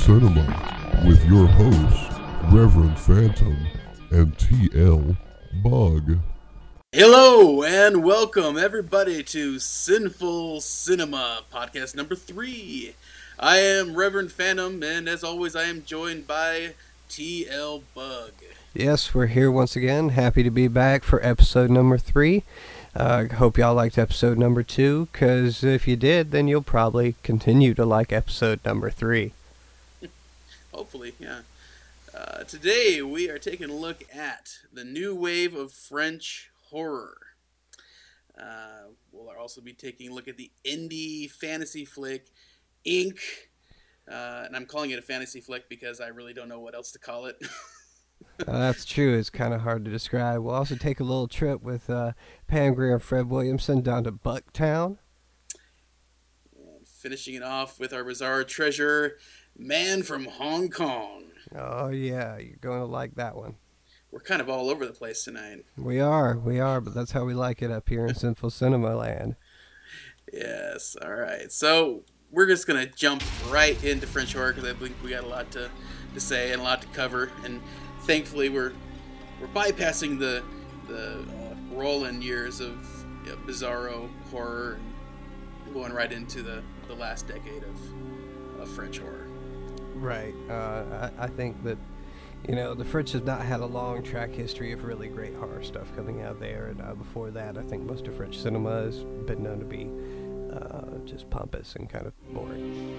Cinema with your hosts, Reverend Phantom and TL Bug. Hello and welcome everybody to Sinful Cinema, podcast number 3. I am Reverend Phantom, and as always I am joined by TL Bug. Yes, we're here once again. Happy to be back for episode number 3. Hope y'all liked episode number 2, because if you did, then you'll probably continue to like episode number 3. Hopefully, yeah. Today we are taking a look at the new wave of French horror. We'll also be taking a look at the indie fantasy flick, Ink. And I'm calling it a fantasy flick because I really don't know what else to call it. That's true. It's kind of hard to describe. We'll also take a little trip with Pam Grier and Fred Williamson down to Bucktown. And finishing it off with our bizarre treasure, Man from Hong Kong. Oh, yeah. You're going to like that one. We're kind of all over the place tonight. We are, but that's how we like it up here in Sinful Cinema land. Yes, all right. So we're just going to jump right into French horror because I think we got a lot to say and a lot to cover. And thankfully we're bypassing the Roland years of bizarro horror and going right into the last decade of French horror. Right. I think that, the French have not had a long track history of really great horror stuff coming out there. And before that, I think most of French cinema has been known to be just pompous and kind of boring.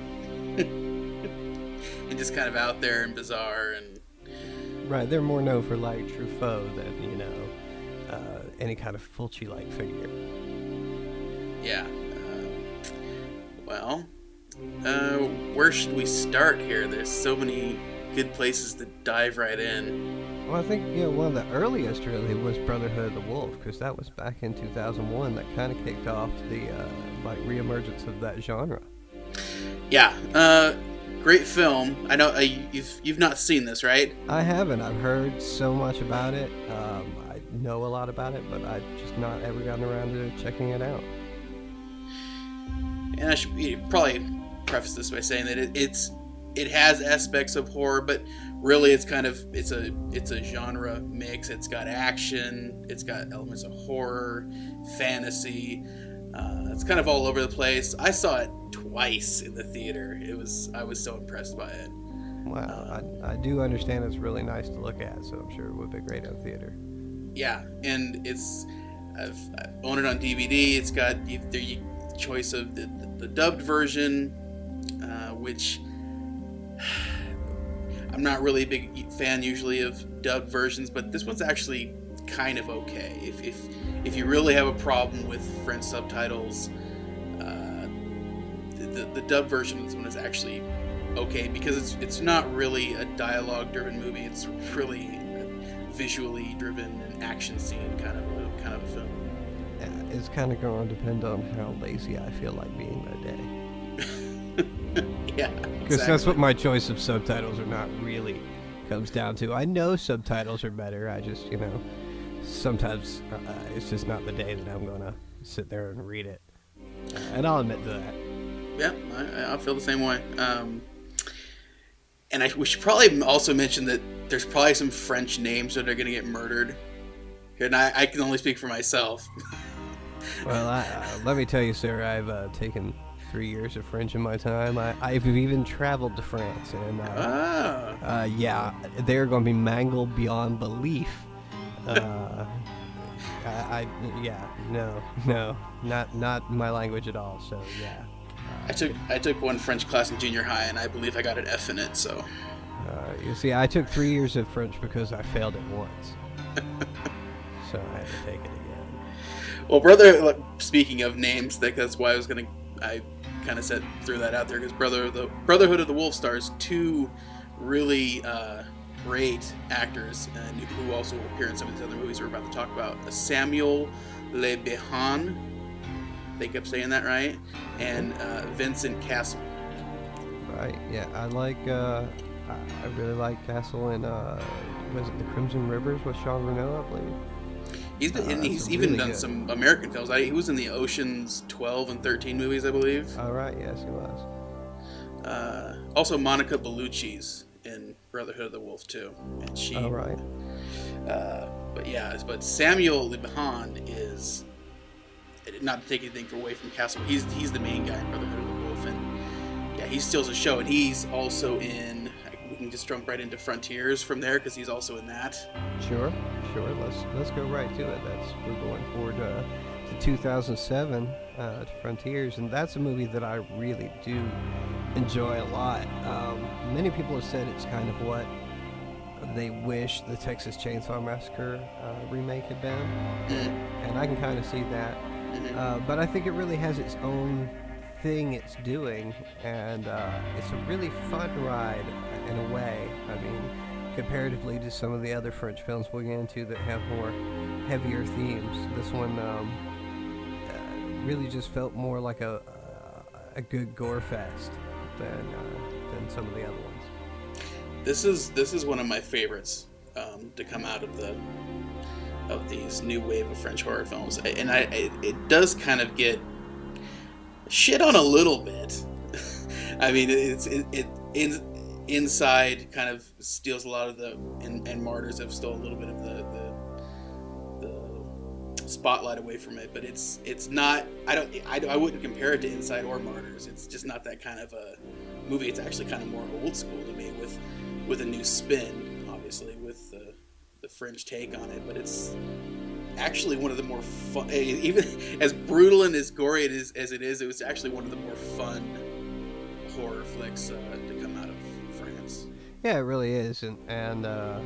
And just kind of out there and bizarre. Right. They're more known for, like, Truffaut than, any kind of Fulci-like figure. Yeah. Where should we start here? There's so many good places to dive right in. Well, I think, one of the earliest really was Brotherhood of the Wolf, because that was back in 2001 that kind of kicked off the, reemergence of that genre. Yeah, great film. I know you've not seen this, right? I haven't. I've heard so much about it. I know a lot about it, but I've just not ever gotten around to checking it out. And I should probably preface this by saying that it has aspects of horror, but really it's a genre mix. It's got action, it's got elements of horror, fantasy. It's kind of all over the place. I saw it twice in the theater. I was so impressed by it. Wow, I do understand it's really nice to look at, so I'm sure it would be great in theater. Yeah, and I've owned it on DVD. It's got the choice of the dubbed version, which I'm not really a big fan usually of dubbed versions, but this one's actually kind of okay. If you really have a problem with French subtitles, the dubbed version of this one is actually okay because it's not really a dialogue-driven movie. It's really a visually driven and action scene kind of a film. Yeah, it's kind of going to depend on how lazy I feel like being that day. Yeah, because that's what my choice of subtitles or not really comes down to. I know subtitles are better. I just, sometimes it's just not the day that I'm going to sit there and read it. And I'll admit to that. Yeah, I feel the same way. And we should probably also mention that there's probably some French names that are going to get murdered. And I can only speak for myself. Well, let me tell you, sir, I've taken 3 years of French in my time. I've even traveled to France, and they're going to be mangled beyond belief. Not my language at all. So yeah. I took one French class in junior high, and I believe I got an F in it. So. You see, I took 3 years of French because I failed it once. So I had to take it again. Well, brother, speaking of names, that's why I kind of threw that out there, because Brotherhood of the Wolf stars 2 really great actors and who also appear in some of these other movies we're about to talk about. Samuel Le Bihan, I think I'm saying that right, and Vincent Cassel. Right, yeah, I really like Cassel in was it The Crimson Rivers with Sean Renaud, I believe. He's even done some American films. He was in the Ocean's 12 and 13 movies, I believe. Oh, right, yes, he was. Also, Monica Bellucci's in Brotherhood of the Wolf too, and she. Oh, right. But Samuel Le Bihan is, not to take anything away from Castle. He's the main guy in Brotherhood of the Wolf, and yeah, he steals the show, and he's also in. We can just jump right into Frontiers from there because he's also in that. Sure. Let's go right to it. We're going forward to 2007 to Frontiers, and that's a movie that I really do enjoy a lot. Many people have said it's kind of what they wish the Texas Chainsaw Massacre remake had been, and I can kind of see that. But I think it really has its own thing it's doing, and it's a really fun ride in a way. I mean, comparatively to some of the other French films we'll get into that have more heavier themes, this one really just felt more like a good gore fest than some of the other ones. This is one of my favorites to come out of these new wave of French horror films, and it does kind of get shit on a little bit. I mean, Inside kind of steals a lot of and Martyrs have stole a little bit of the spotlight away from it, but it's not. I wouldn't compare it to Inside or Martyrs. It's just not that kind of a movie. It's actually kind of more old school to me with a new spin, obviously with the French take on it. But it's actually one of the more fun, even as brutal and as gory as it is. It was actually one of the more fun horror flicks to come out of France. Yeah, it really is, and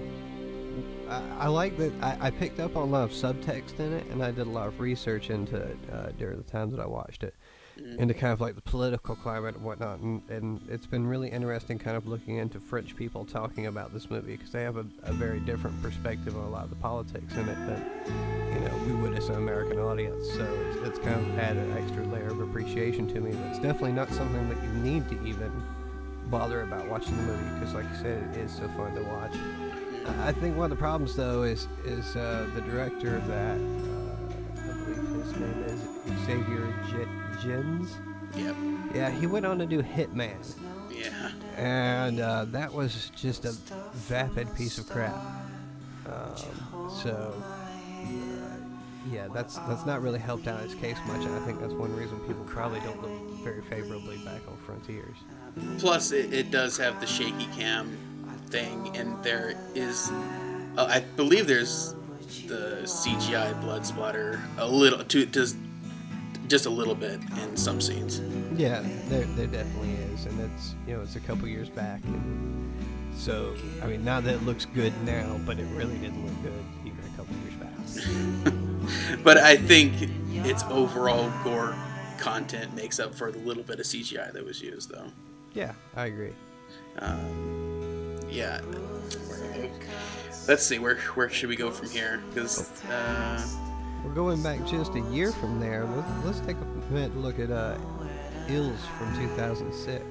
I like that. I picked up on a lot of subtext in it, and I did a lot of research into it during the time that I watched it, into kind of like the political climate and whatnot. And it's been really interesting kind of looking into French people talking about this movie, because they have a very different perspective on a lot of the politics in it than we would as an American audience. So it's kind of added an extra layer of appreciation to me. But it's definitely not something that you need to even bother about watching the movie, because like you said, it is so fun to watch. I think one of the problems, though, is the director of that. I believe his name is Xavier Gens. Yep. Yeah, he went on to do Hitman. Yeah. And that was just a vapid piece of crap. Yeah, that's not really helped out his case much, and I think that's one reason people probably don't look very favorably back on Frontiers. Plus, it does have the shaky cam thing, and there is, I believe there's the CGI blood splatter a little, just a little bit in some scenes. Yeah, there definitely is, and it's a couple years back, and so I mean, not that it looks good now, but it really didn't look good even a couple years back. But I think its overall gore content makes up for the little bit of CGI that was used, though. Yeah, I agree. Yeah. Let's see, where should we go from here? Because we're going back just a year from there. Let's take a minute to look at Ills from 2006.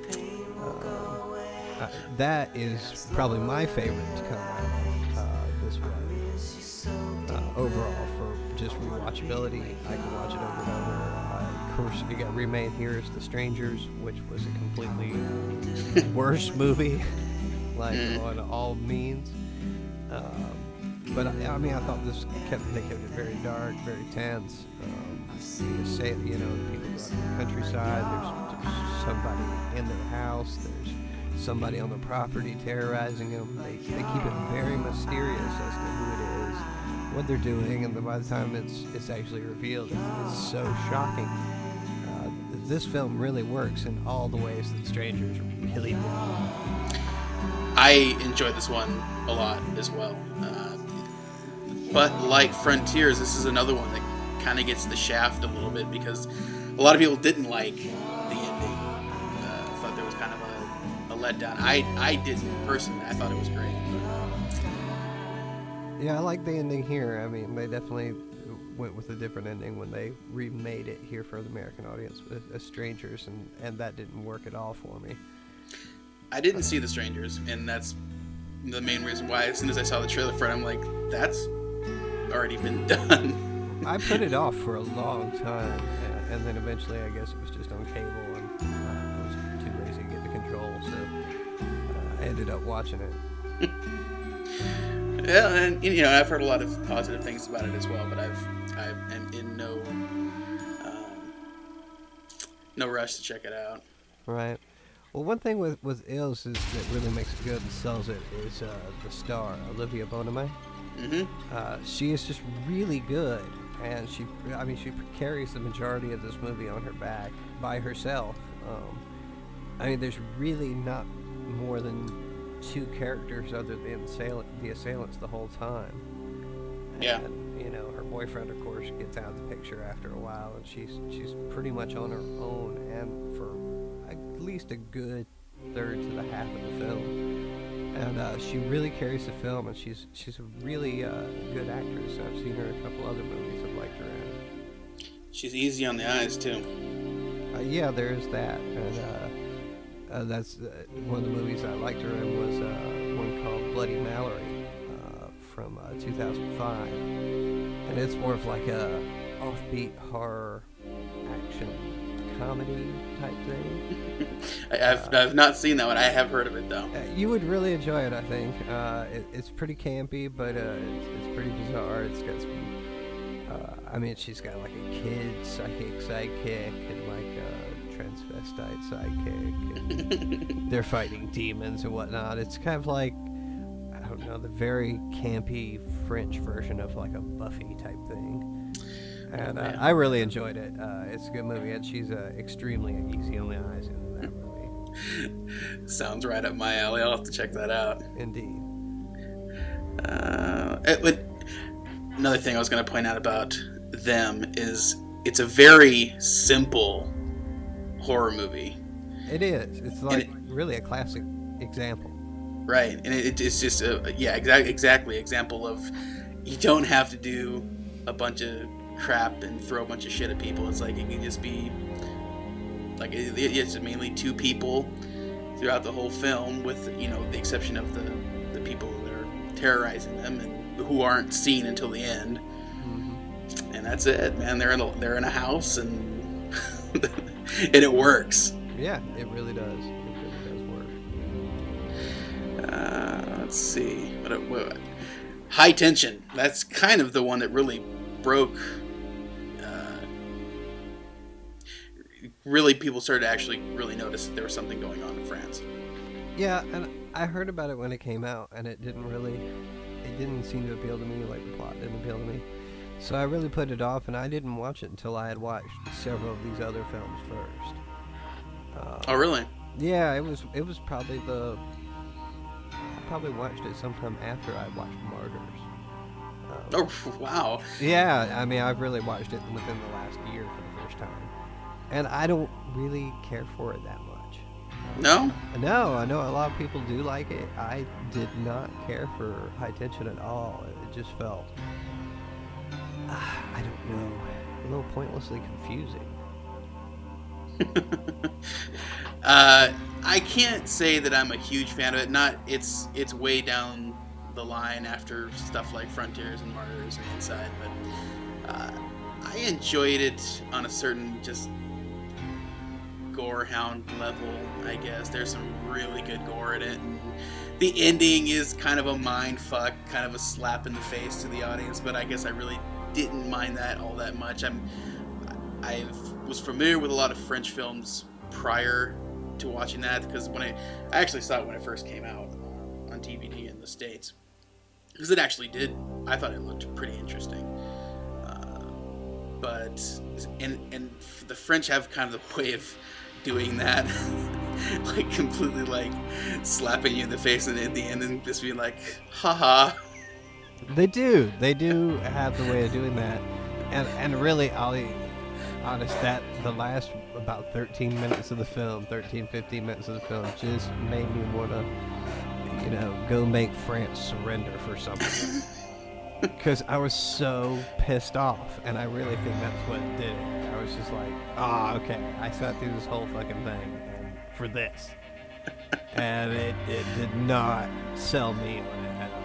That is probably my favorite to come out this way. Overall, for just rewatchability, I can watch it over and over. Of course, it got remade here as The Strangers, which was a completely worse movie, like on all means. But I mean, I thought they kept it very dark, very tense. You say, the people go out to the countryside. There's somebody in their house. There's somebody on the property terrorizing them. They keep it very mysterious as to who it is, what they're doing, and by the time it's actually revealed, it's so shocking. This film really works in all the ways that Strangers really do. I enjoyed this one a lot as well. But like Frontiers, this is another one that kind of gets the shaft a little bit, because a lot of people didn't like the ending. Thought there was kind of a letdown. I didn't personally. I thought it was great. Yeah, I like the ending here. I mean, they definitely went with a different ending when they remade it here for the American audience as Strangers, and that didn't work at all for me. I didn't see The Strangers, and that's the main reason why. As soon as I saw the trailer for it, I'm like, that's already been done. I put it off for a long time, and then eventually I guess it was just on cable, and I was too lazy to get Joel, so I ended up watching it. Yeah, and you know, I've heard a lot of positive things about it as well, but I am in no rush to check it out. Right. Well, one thing with Ills is that really makes it good and sells it is the star, Olivia Bonet. She is just really good, and she carries the majority of this movie on her back by herself. I mean, there's really not more than 2 characters other than the assailants the whole time. Yeah. And, you know, her boyfriend, of course, gets out of the picture after a while, and she's pretty much on her own, and for at least a good third to the half of the film. And she really carries the film, and she's a really good actress. I've seen her in a couple other movies I've liked her in. She's easy on the eyes, too. Yeah, there's that. And that's one of the movies I liked her in was one called Bloody Mallory from 2005. And it's more of like a offbeat horror action comedy type thing. I've not seen that one. I have heard of it, though. You would really enjoy it, I think. It's pretty campy, but it's pretty bizarre. It's got some... she's got like a kid psychic sidekick and like a transvestite sidekick. And they're fighting demons and whatnot. It's kind of like, I don't know, the very campy French version of like a Buffy type thing. And I really enjoyed it. It's a good movie, and she's extremely easy on the eyes in that movie. Sounds right up my alley. I'll have to check that out. Indeed. Another thing I was going to point out about them is it's a very simple horror movie. It is. It's like really a classic example. Right, and it's just exactly example of you don't have to do a bunch of crap and throw a bunch of shit at people. It's like it can just be like it's mainly 2 people throughout the whole film, with the exception of the people that are terrorizing them and who aren't seen until the end. Mm-hmm. And that's it, man. They're in a house and and it works. Yeah, it really does. It really does work. Let's see. What High Tension. That's kind of the one that really broke. Really, people started to actually really notice that there was something going on in France. Yeah, and I heard about it when it came out, and it didn't seem to appeal to me, like the plot didn't appeal to me. So I really put it off, and I didn't watch it until I had watched several of these other films first. Oh, really? Yeah, it was probably I probably watched it sometime after I watched Martyrs. Oh, wow. Yeah, I've really watched it within the last year for the first time. And I don't really care for it that much. No? No, I know a lot of people do like it. I did not care for High Tension at all. It just felt, I don't know, a little pointlessly confusing. I can't say that I'm a huge fan of it. It's way down the line after stuff like Frontiers and Martyrs and Inside, but I enjoyed it on a certain just gorehound level, I guess. There's some really good gore in it, and the ending is kind of a mind fuck, kind of a slap in the face to the audience, but I guess I really didn't mind that all that much. I was familiar with a lot of French films prior to watching that, because when I actually saw it when it first came out on DVD in the States, because it actually did, I thought it looked pretty interesting. But the French have kind of the way of doing that, like completely like slapping you in the face and at the end and just being like, haha. They do have the way of doing that, and really, I'll be honest, that the last about 15 minutes of the film just made me want to, go make France surrender for something. Because I was so pissed off, and I really think that's what did it. I was just like, okay, I sat through this whole fucking thing for this. And it did not sell me on it at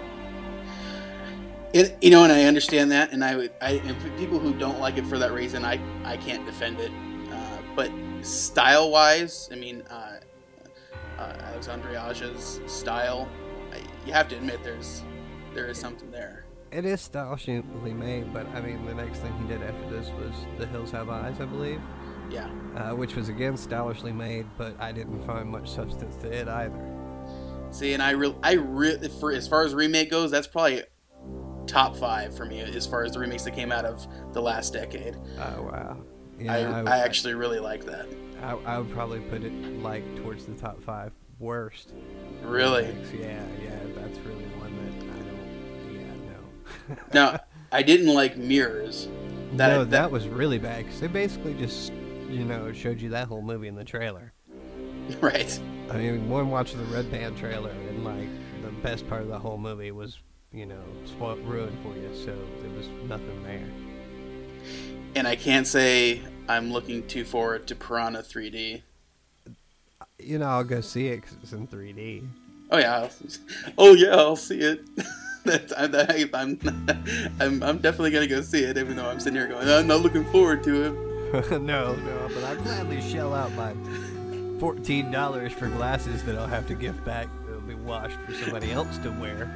all. And I understand that, and and for people who don't like it for that reason, I can't defend it. But style-wise, Alexandre Aja's style. You have to admit there is something there. It is stylishly made, but I mean, the next thing he did after this was The Hills Have Eyes, I believe. Yeah. Which was again stylishly made, but I didn't find much substance to it either. See, and I really, for as far as remake goes, that's probably top 5 for me as far as the remakes that came out of the last decade. Oh wow! Yeah, I actually really like that. I would probably put it like towards the top 5 worst. Really? Remakes. Yeah, that's really one that I don't. Yeah, no. Now, I didn't like Mirrors. That was really bad because they basically just showed you that whole movie in the trailer. Right. I mean, one watched the Red Band trailer, and like the best part of the whole movie was, ruined for you. So there was nothing there. And I can't say I'm looking too forward to Piranha 3D. I'll go see it because it's in 3D. Oh yeah, I'll see it. I'm definitely gonna go see it, even though I'm sitting here going, I'm not looking forward to it. No, but I'd gladly shell out my $14 for glasses that I'll have to give back. That'll be washed for somebody else to wear.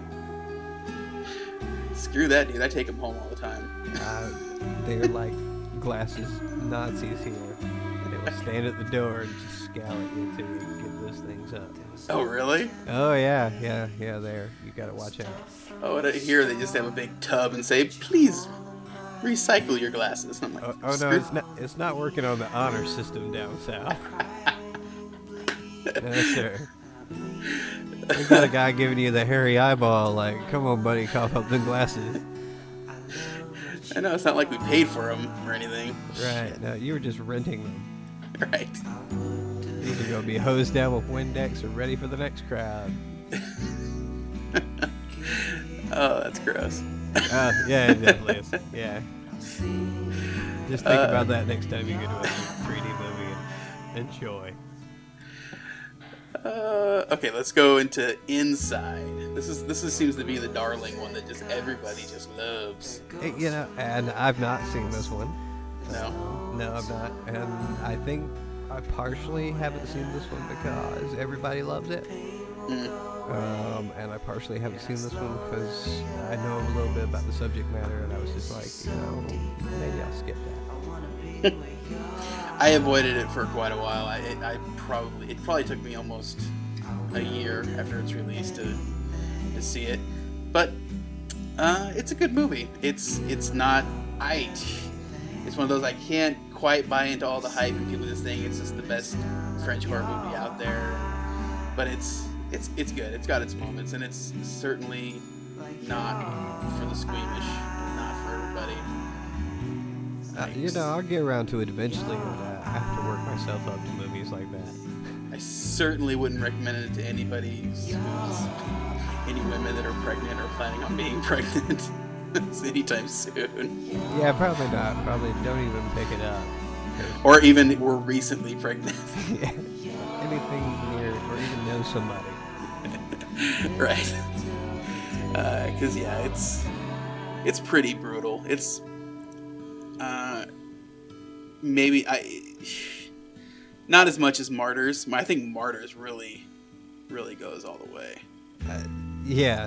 Screw that, dude. I take them home all the time. They're like glasses Nazis here. They will stand at the door and just scowl at you until you give those things up. Oh, really? Oh, yeah, there. You gotta watch out. Oh, and here they just have a big tub and say, please recycle your glasses. I'm like, no, it's not working on the honor system down south. No, sir. We got a guy giving you the hairy eyeball, like, come on, buddy, cough up the glasses. I know, it's not like we paid for them or anything. Right, no, you were just renting them. Right. These are going to be hosed down with Windex or ready for the next crowd. Oh, that's gross. Yeah, it definitely is. Yeah. Just think about that next time you go to a 3D movie and enjoy. Okay, let's go into Inside. This seems to be the darling one that just everybody just loves. And I've not seen this one. No, I've not, and I think I partially haven't seen this one because everybody loves it. And I partially haven't seen this one because I know a little bit about the subject matter, and I was just like, maybe I'll skip that. I avoided it for quite a while. It probably took me almost a year after its release to see it, but it's a good movie. It's not. It's one of those I can't quite buy into all the hype and people just think it's just the best French horror movie out there. But it's good. It's got its moments, and it's certainly not for the squeamish, not for everybody. I'll get around to it eventually, and I have to work myself up to movies like that. I certainly wouldn't recommend it to anybody any women that are pregnant or planning on being pregnant anytime soon. Yeah, probably not. Probably don't even pick it up. Or even were recently pregnant. Yeah. Anything near, or even know somebody. Right. Because it's pretty brutal. It's maybe not as much as Martyrs. I think Martyrs really goes all the way. Yeah.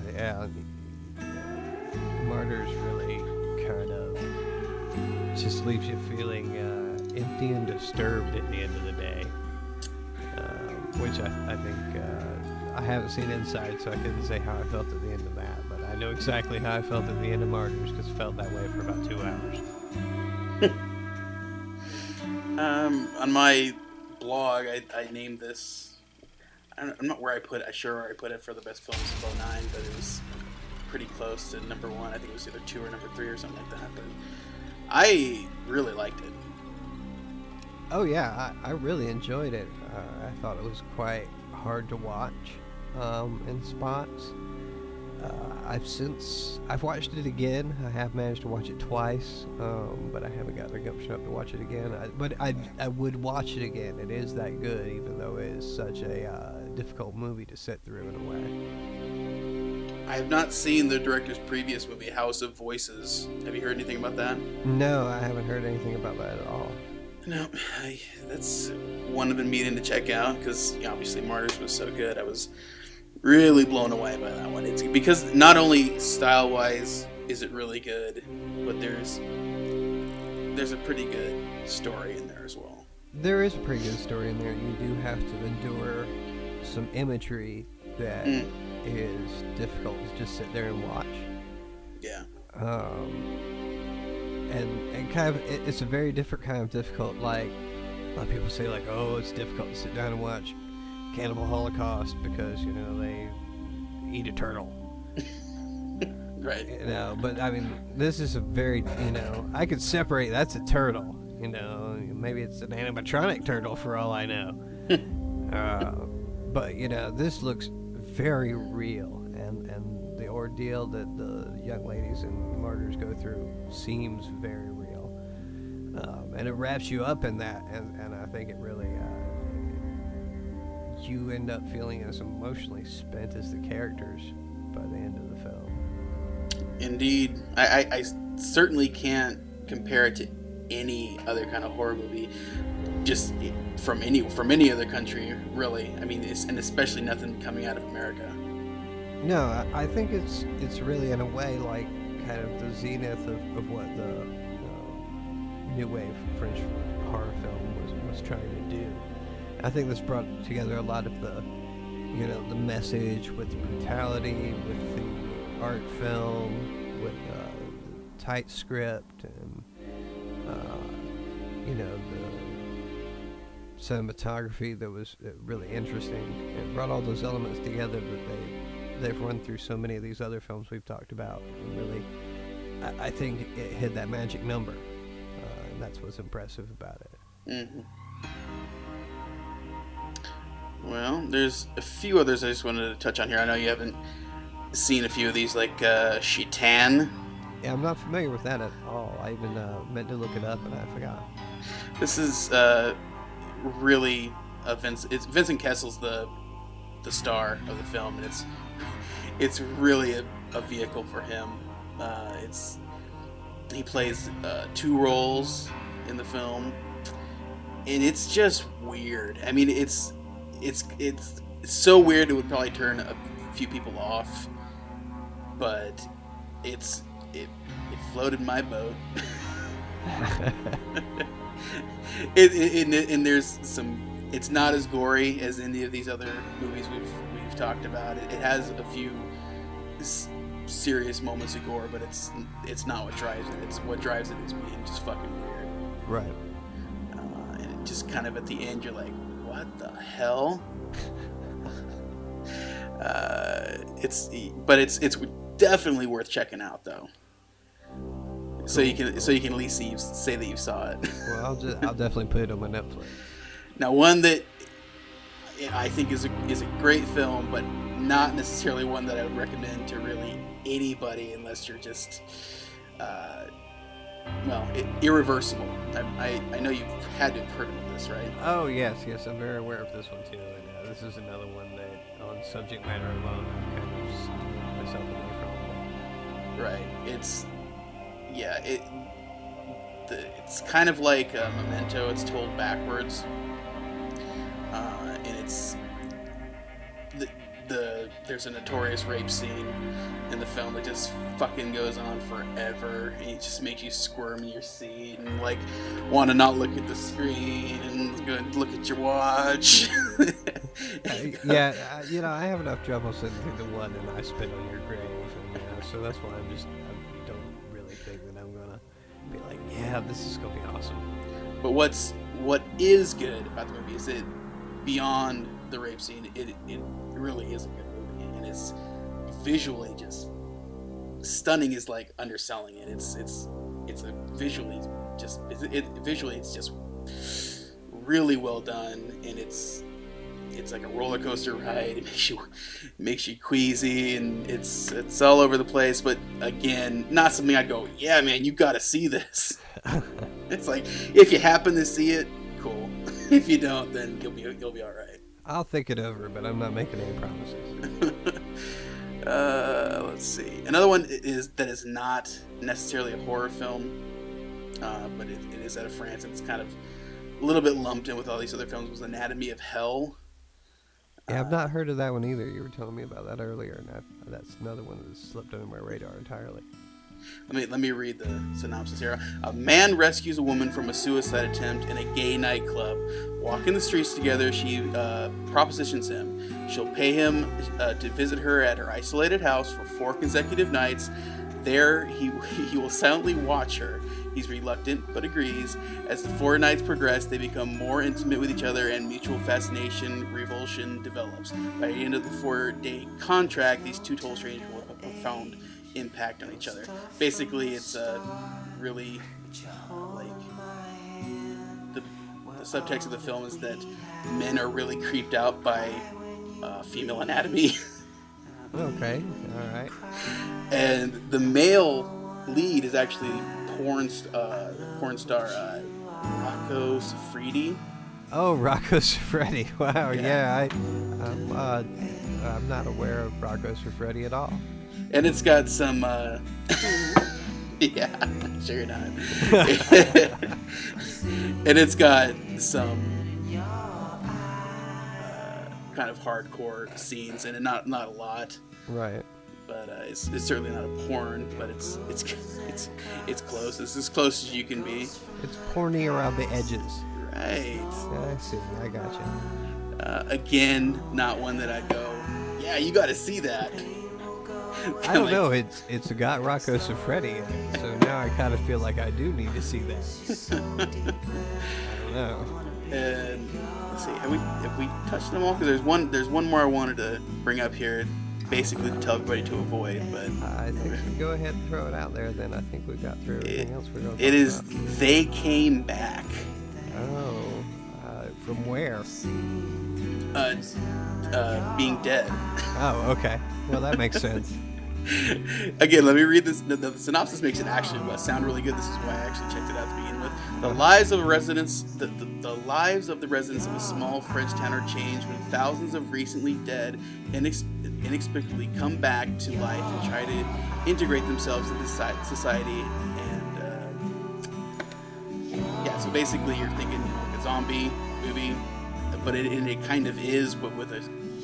Martyrs really kind of just leaves you feeling empty and disturbed at the end of the day, which I think I haven't seen Inside, so I couldn't say how I felt at the end of that, but I know exactly how I felt at the end of Martyrs because it felt that way for about 2 hours. On my blog, I named this. I'm not where I put it for the best films of 2009, but it was pretty close to number 1. I think it was either 2 or number 3 or something like that. But I really liked it. Oh yeah, I really enjoyed it. I thought it was quite hard to watch in spots. I've watched it again. I have managed to watch it twice, but I haven't got the gumption up to watch it again. But I would watch it again. It is that good, even though it is such a difficult movie to sit through in a way. I have not seen the director's previous movie, House of Voices. Have you heard anything about that? No, I haven't heard anything about that at all. No, that's one I've been meaning to check out because obviously Martyrs was so good. I was really blown away by that one. It's because not only style wise is it really good, but there's a pretty good story in there as well. There is a pretty good story in there. You do have to endure some imagery that is difficult to just sit there and watch. Yeah. And kind of it's a very different kind of difficult. Like a lot of people say, like, oh, it's difficult to sit down and watch Cannibal Holocaust because they eat a turtle. Right. But I mean, this is a very I could separate. That's a turtle. Maybe it's an animatronic turtle for all I know. But this looks very real, and the ordeal that the young ladies and martyrs go through seems very real, and it wraps you up in that, and I think it really you end up feeling as emotionally spent as the characters by the end of the film. Indeed, I certainly can't compare it to any other kind of horror movie, just from any other country, really. I mean, and especially nothing coming out of America. No, I think it's really in a way like kind of the zenith of what the new wave French horror film was trying to do. I think this brought together a lot of the the message with the brutality, with the art film, with the tight script, and the cinematography that was really interesting. It brought all those elements together that they've run through so many of these other films we've talked about. And really, I think it hit that magic number, and that's what's impressive about it. Mm-hmm. Well, there's a few others I just wanted to touch on here. I know you haven't seen a few of these, like Chitan. Yeah, I'm not familiar with that at all. I even meant to look it up, and I forgot. This is really Vincent Kessel's the star of the film, and it's really a vehicle for him. He plays two roles in the film, and it's just weird. I mean, it's so weird it would probably turn a few people off, but it floated my boat. And there's some. It's not as gory as any of these other movies we've talked about. It has a few serious moments of gore, but it's not what drives it. It's what drives it is being just fucking weird. Right. And it just kind of at the end, you're like, what the hell? It's definitely worth checking out though. So you can at least say that you saw it. Well, I'll definitely put it on my Netflix. Now, one that I think is a great film, but not necessarily one that I would recommend to really anybody unless you're just Irreversible. I know you've had to have heard of this, right? Oh yes, I'm very aware of this one too. And this is another one that, on subject matter alone, I kind of steered myself away from. Right. It's kind of like Memento. It's told backwards, and it's there's a notorious rape scene in the film that just fucking goes on forever, and it just makes you squirm in your seat and like want to not look at the screen and go and look at your watch. I have enough trouble sitting through the one and I spit on your grave, and, so that's why I don't really think that I'm gonna be like, yeah, this is gonna be awesome. But what is good about the movie is that beyond the rape scene, it really is a good movie, and it's visually just stunning. Is like underselling it. It's visually it's just really well done, and it's like a roller coaster ride. It makes you queasy, and it's all over the place. But again, not something I'd go, yeah, man, you got to see this. It's like if you happen to see it, cool. If you don't, then you'll be all right. I'll think it over, but I'm not making any promises. Let's see. Another one that is not necessarily a horror film, but it is out of France, and it's kind of a little bit lumped in with all these other films was Anatomy of Hell. Yeah, I've not heard of that one either. You were telling me about that earlier, and that's another one that slipped under my radar entirely. Let me read the synopsis here. A man rescues a woman from a suicide attempt in a gay nightclub. Walking the streets together, she propositions him. She'll pay him to visit her at her isolated house for 4 consecutive nights. There, he will silently watch her. He's reluctant, but agrees. As the 4 nights progress, they become more intimate with each other, and mutual fascination, revulsion develops. By the end of the 4-day contract, these two total strangers will have a profound impact on each other. Basically, it's really like the subtext of the film is that men are really creeped out by female anatomy. Okay, all right. And the male lead is actually porn star Rocco Siffredi. Oh, Rocco Siffredi. Wow, yeah. I'm not aware of Rocco Siffredi at all. And it's got some, yeah, sure you're not. And it's got some kind of hardcore scenes in it, not a lot. Right. But it's certainly not a porn, but it's close. It's as close as you can be. It's porny around the edges. Right. I see. I got you. Again, not one that I'd go, yeah, you got to see that. I don't know. It's got Rocco Siffredi in it, so now I kind of feel like I do need to see that. I don't know. And let's see, have we touched them all? Because there's one more I wanted to bring up here, basically to tell everybody to avoid. But I think we go ahead and throw it out there. Then I think we've got through everything else we're going to talk It is about. They Came Back. Oh, from where? Being dead. Oh, okay. Well, that makes sense. Again, let me read this. The synopsis makes it actually sound really good. This is why I actually checked it out to begin with. The lives of residents, the lives of the residents of a small French town are changed when thousands of recently dead inexplicably come back to life and try to integrate themselves into society. And yeah, so basically, you're thinking like a zombie movie, but it kind of is, but with a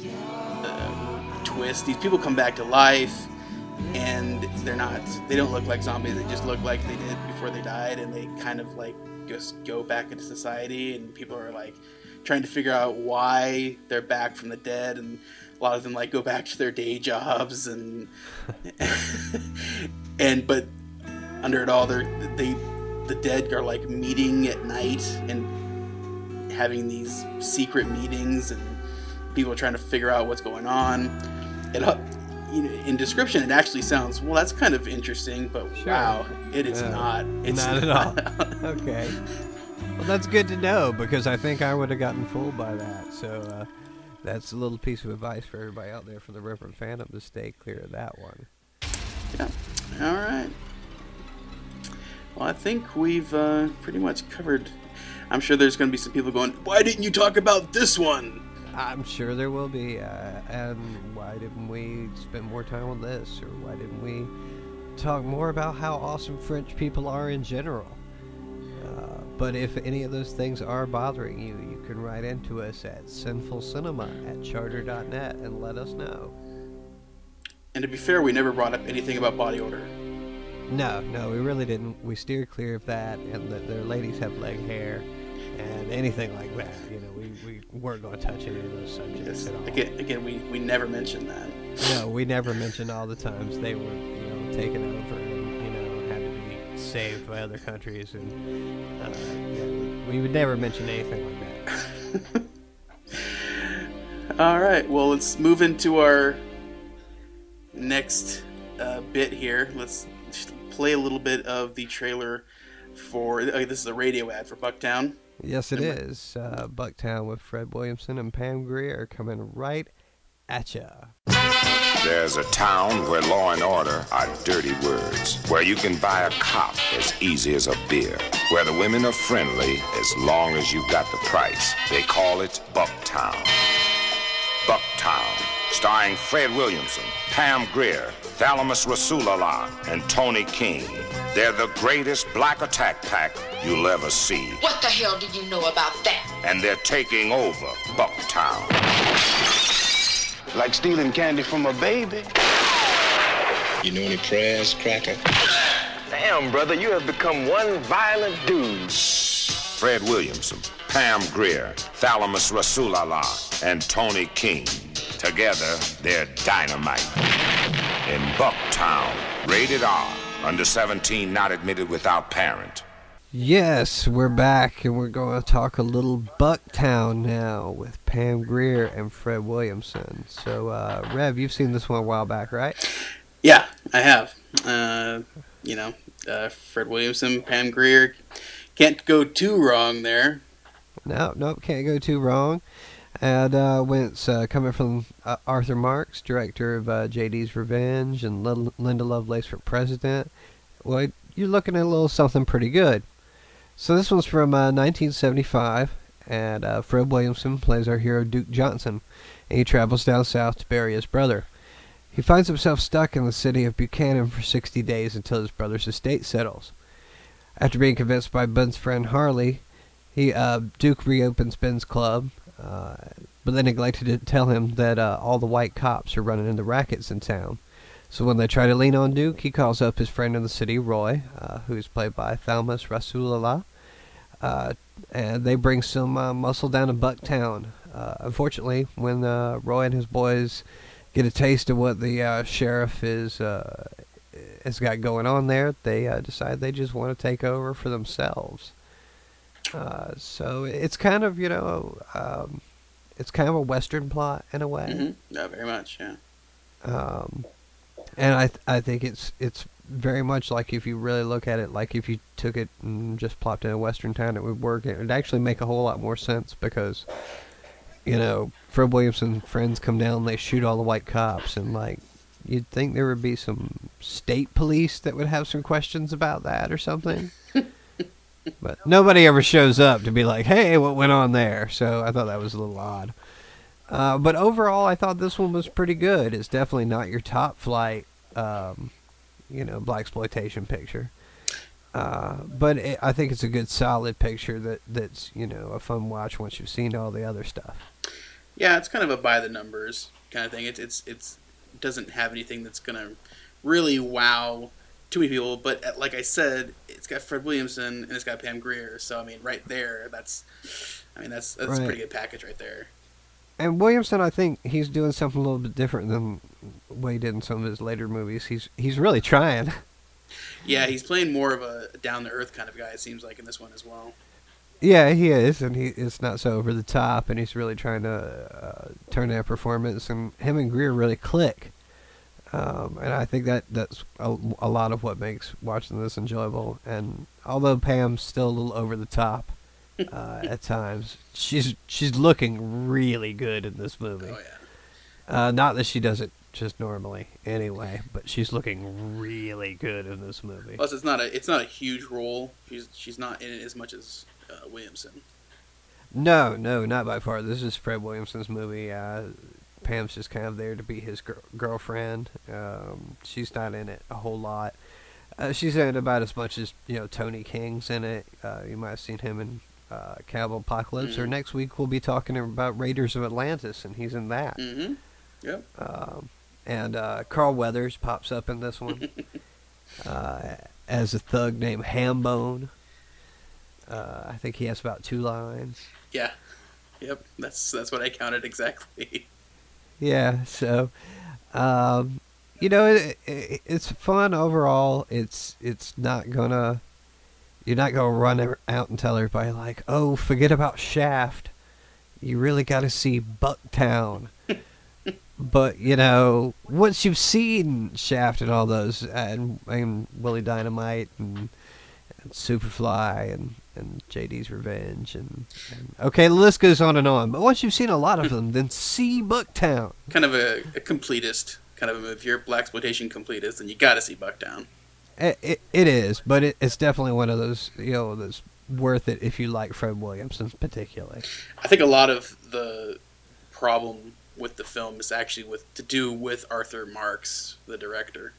twist. These people come back to life. And they don't look like zombies, they just look like they did before they died, and they kind of like just go back into society, and people are like trying to figure out why they're back from the dead, and a lot of them like go back to their day jobs, and but under it all, the dead are like meeting at night and having these secret meetings, and people are trying to figure out what's going on. In description, it actually sounds, well, that's kind of interesting, but sure. Wow, it is not. It's not at all. Okay. Well, that's good to know, because I think I would have gotten fooled by that. So that's a little piece of advice for everybody out there, for the Reverend Phantom, to stay clear of that one. Yeah. All right. Well, I think we've pretty much covered. I'm sure there's going to be some people going, why didn't you talk about this one? I'm sure there will be, and why didn't we spend more time on this, or why didn't we talk more about how awesome French people are in general? But if any of those things are bothering you, you can write into us at sinfulcinema@charter.net and let us know. And to be fair, we never brought up anything about body odor. No, we really didn't. We steered clear of that, and that their ladies have leg hair, and anything like that. You know, we weren't going to touch any of those subjects at all. Again, we never mentioned that. No, we never mentioned all the times they were, taken over and, had to be saved by other countries, and we would never mention anything like that. All right, well, let's move into our next bit here. Let's play a little bit of the trailer for. This is a radio ad for Bucktown. Yes, it is. Bucktown with Fred Williamson and Pam Grier coming right at ya. There's a town where law and order are dirty words, where you can buy a cop as easy as a beer, where the women are friendly as long as you've got the price. They call it Bucktown. Bucktown, starring Fred Williamson, Pam Grier, Thalamus Rasulullah, and Tony King. They're the greatest black attack pack you'll ever see. What the hell do you know about that? And they're taking over Bucktown. Like stealing candy from a baby. You know any prayers, Cracker? Damn, brother, you have become one violent dude. Fred Williamson, Pam Grier, Thalamus Rasulullah, and Tony King. Together, they're dynamite. In Bucktown, rated R, under 17, not admitted without parent. Yes, we're back, and we're going to talk a little Bucktown now with Pam Grier and Fred Williamson. So, Rev, you've seen this one a while back, right? Yeah, I have. Fred Williamson, Pam Grier. Can't go too wrong there. Nope, can't go too wrong. And when it's coming from Arthur Marks, director of J.D.'s Revenge and Linda Lovelace for President, well, you're looking at a little something pretty good. So this one's from 1975, and Fred Williamson plays our hero Duke Johnson, and he travels down south to bury his brother. He finds himself stuck in the city of Buchanan for 60 days until his brother's estate settles. After being convinced by Ben's friend Harley, Duke reopens Ben's club, but they neglected to tell him that all the white cops are running into rackets in town. So when they try to lean on Duke, he calls up his friend in the city, Roy, who's played by Thalamus Rasulullah, and they bring some muscle down to Bucktown. Unfortunately, when Roy and his boys get a taste of what the sheriff has got going on there, they decide they just want to take over for themselves. So it's kind of, it's kind of a Western plot in a way. Mm-hmm. Yeah, very much, yeah. And I think it's very much like, if you really look at it, like if you took it and just plopped in a Western town, it would work. It would actually make a whole lot more sense because, Fred Williamson's friends come down and they shoot all the white cops, and you'd think there would be some state police that would have some questions about that or something. But nobody ever shows up to be like, hey, what went on there? So I thought that was a little odd. But overall, I thought this one was pretty good. It's definitely not your top flight, blaxploitation picture. But I think it's a good, solid picture that's a fun watch once you've seen all the other stuff. Yeah, it's kind of a by the numbers kind of thing. It doesn't have anything that's gonna really wow too many people. But like I said, it's got Fred Williamson and it's got Pam Grier. So right there, that's right. A pretty good package right there. And Williamson, I think he's doing something a little bit different than what he did in some of his later movies. He's really trying. Yeah, he's playing more of a down-to-earth kind of guy, it seems like, in this one as well. Yeah, he is, and it's not so over the top, and he's really trying to turn that performance, and him and Grier really click. And I think that's a lot of what makes watching this enjoyable. And although Pam's still a little over the top at times, she's looking really good in this movie. Oh yeah. Not that she does it just normally anyway, but she's looking really good in this movie. Plus, it's not a huge role. She's not in it as much as Williamson. No, not by far. This is Fred Williamson's movie. Pam's just kind of there to be his girlfriend. She's not in it a whole lot. She's in it about as much as Tony King's in it. You might have seen him in Cannibal Apocalypse. Mm-hmm. Or next week we'll be talking about Raiders of Atlantis, and he's in that. Mm-hmm. Yep. And Carl Weathers pops up in this one as a thug named Hambone. I think he has about 2 lines. Yeah. Yep. That's what I counted exactly. Yeah. So, it's fun overall. It's not gonna. You're not gonna run out and tell everybody like, "Oh, forget about Shaft. You really got to see Bucktown." But once you've seen Shaft and all those, and Willie Dynamite and Superfly and J.D.'s Revenge and okay, the list goes on and on. But once you've seen a lot of them, then see Bucktown. Kind of a completist kind of. If you're a blaxploitation completist, then you got to see Bucktown. It is, but it's definitely one of those that's worth it if you like Fred Williamson particularly. I think a lot of the problem with the film is actually to do with Arthur Marks, the director.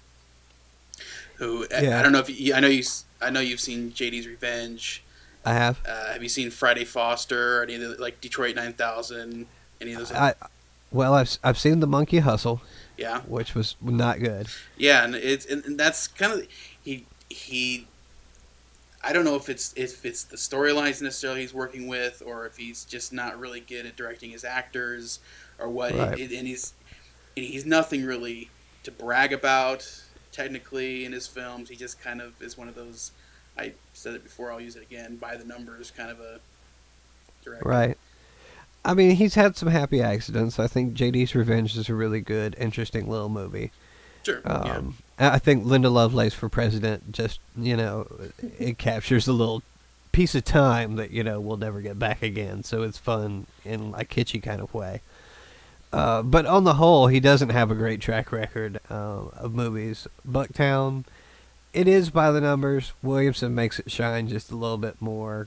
Who I don't know if I know you've seen JD's Revenge. I have. Have you seen Friday Foster or any of the, like Detroit 9000? Any of those? Well, I've seen The Monkey Hustle. Yeah. Which was not good. Yeah, and that's kind of he. I don't know if it's the storylines necessarily he's working with, or if he's just not really good at directing his actors, or what. Right. And he's nothing really to brag about technically in his films. He just kind of is one of those. I said it before, I'll use it again. By the numbers, kind of a director. Right. I mean, he's had some happy accidents. I think JD's Revenge is a really good, interesting little movie. Sure. Yeah. I think Linda Lovelace for President just, it captures a little piece of time that, we'll never get back again. So it's fun in a kitschy kind of way. But on the whole, he doesn't have a great track record of movies. Bucktown, it is by the numbers. Williamson makes it shine just a little bit more.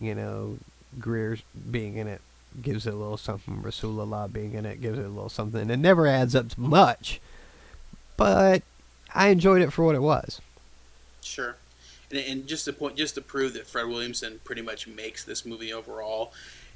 Greer being in it gives it a little something. Rasulullah being in it gives it a little something. It never adds up to much, but I enjoyed it for what it was. Sure. And just to prove that Fred Williamson pretty much makes this movie overall,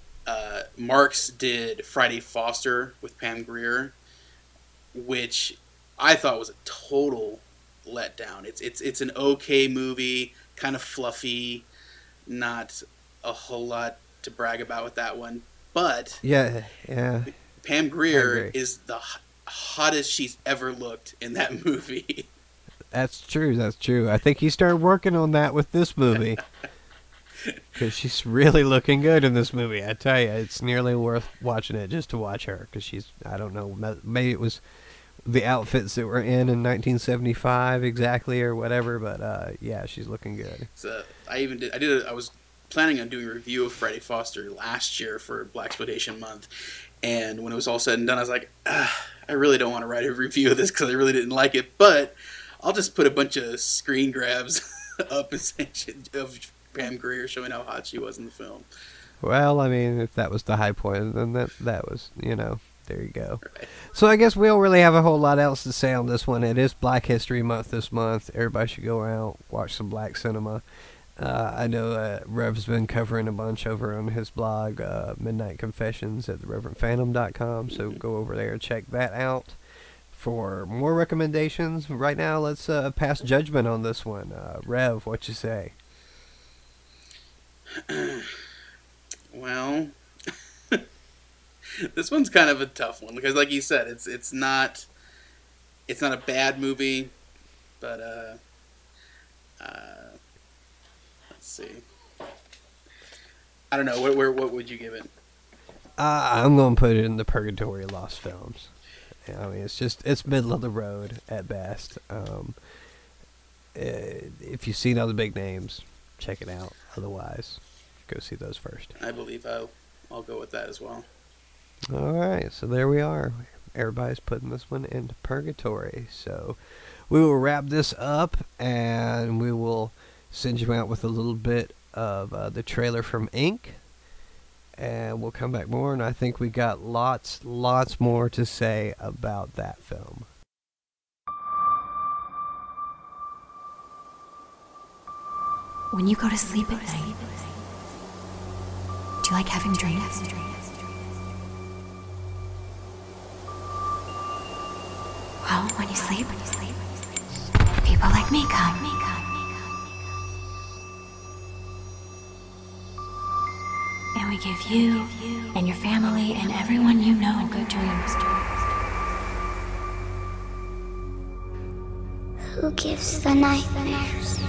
Marks did Friday Foster with Pam Grier, which I thought was a total letdown. It's an okay movie, kind of fluffy, not a whole lot to brag about with that one. But yeah, Pam Grier is the hottest she's ever looked in that movie. That's true. I think he started working on that with this movie. Because she's really looking good in this movie. I tell you, it's nearly worth watching it just to watch her. Because she's, I don't know, maybe it was the outfits that were in 1975 exactly or whatever. But yeah, she's looking good. So I was planning on doing a review of Friday Foster last year for Blaxploitation Month. And when it was all said and done, I was like, I really don't want to write a review of this because I really didn't like it. But I'll just put a bunch of screen grabs up of Pam Grier showing how hot she was in the film. Well, I mean, if that was the high point, then that was, there you go. Right. So I guess we don't really have a whole lot else to say on this one. It is Black History Month this month. Everybody should go out, watch some black cinema. I know Rev's been covering a bunch over on his blog, Midnight Confessions at thereverendphantom.com, so go over there and check that out. For more recommendations, right now let's pass judgment on this one. Rev, what you say? Well, this one's kind of a tough one because, like you said, it's not a bad movie, but let's see. I don't know. What would you give it? I'm gonna put it in the Purgatory of Lost Films. I mean, it's middle of the road at best. If you've seen other big names, check it out. Otherwise, go see those first. I believe I'll go with that as well. All right, so there we are. Everybody's putting this one into Purgatory. So we will wrap this up, and we will send you out with a little bit of the trailer from Ink. And we'll come back more, and I think we got lots more to say about that film. When you go to sleep at night, do you like having dreams? Well, when you sleep, people like me come. And we give you and your family and everyone you know good dreams. Who gives the nightmares?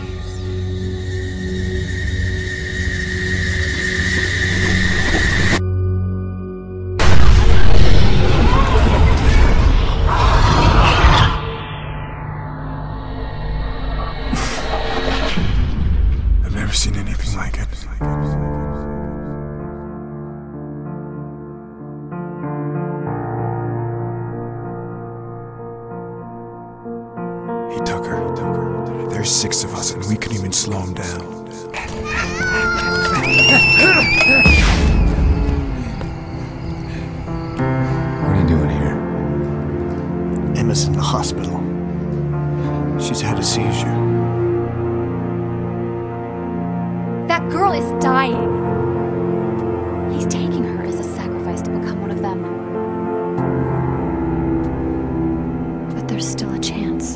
I've never seen anything like it. There's 6 of us, and we couldn't even slow him down. What are you doing here? Emma's in the hospital. She's had a seizure. That girl is dying. He's taking her as a sacrifice to become one of them. But there's still a chance.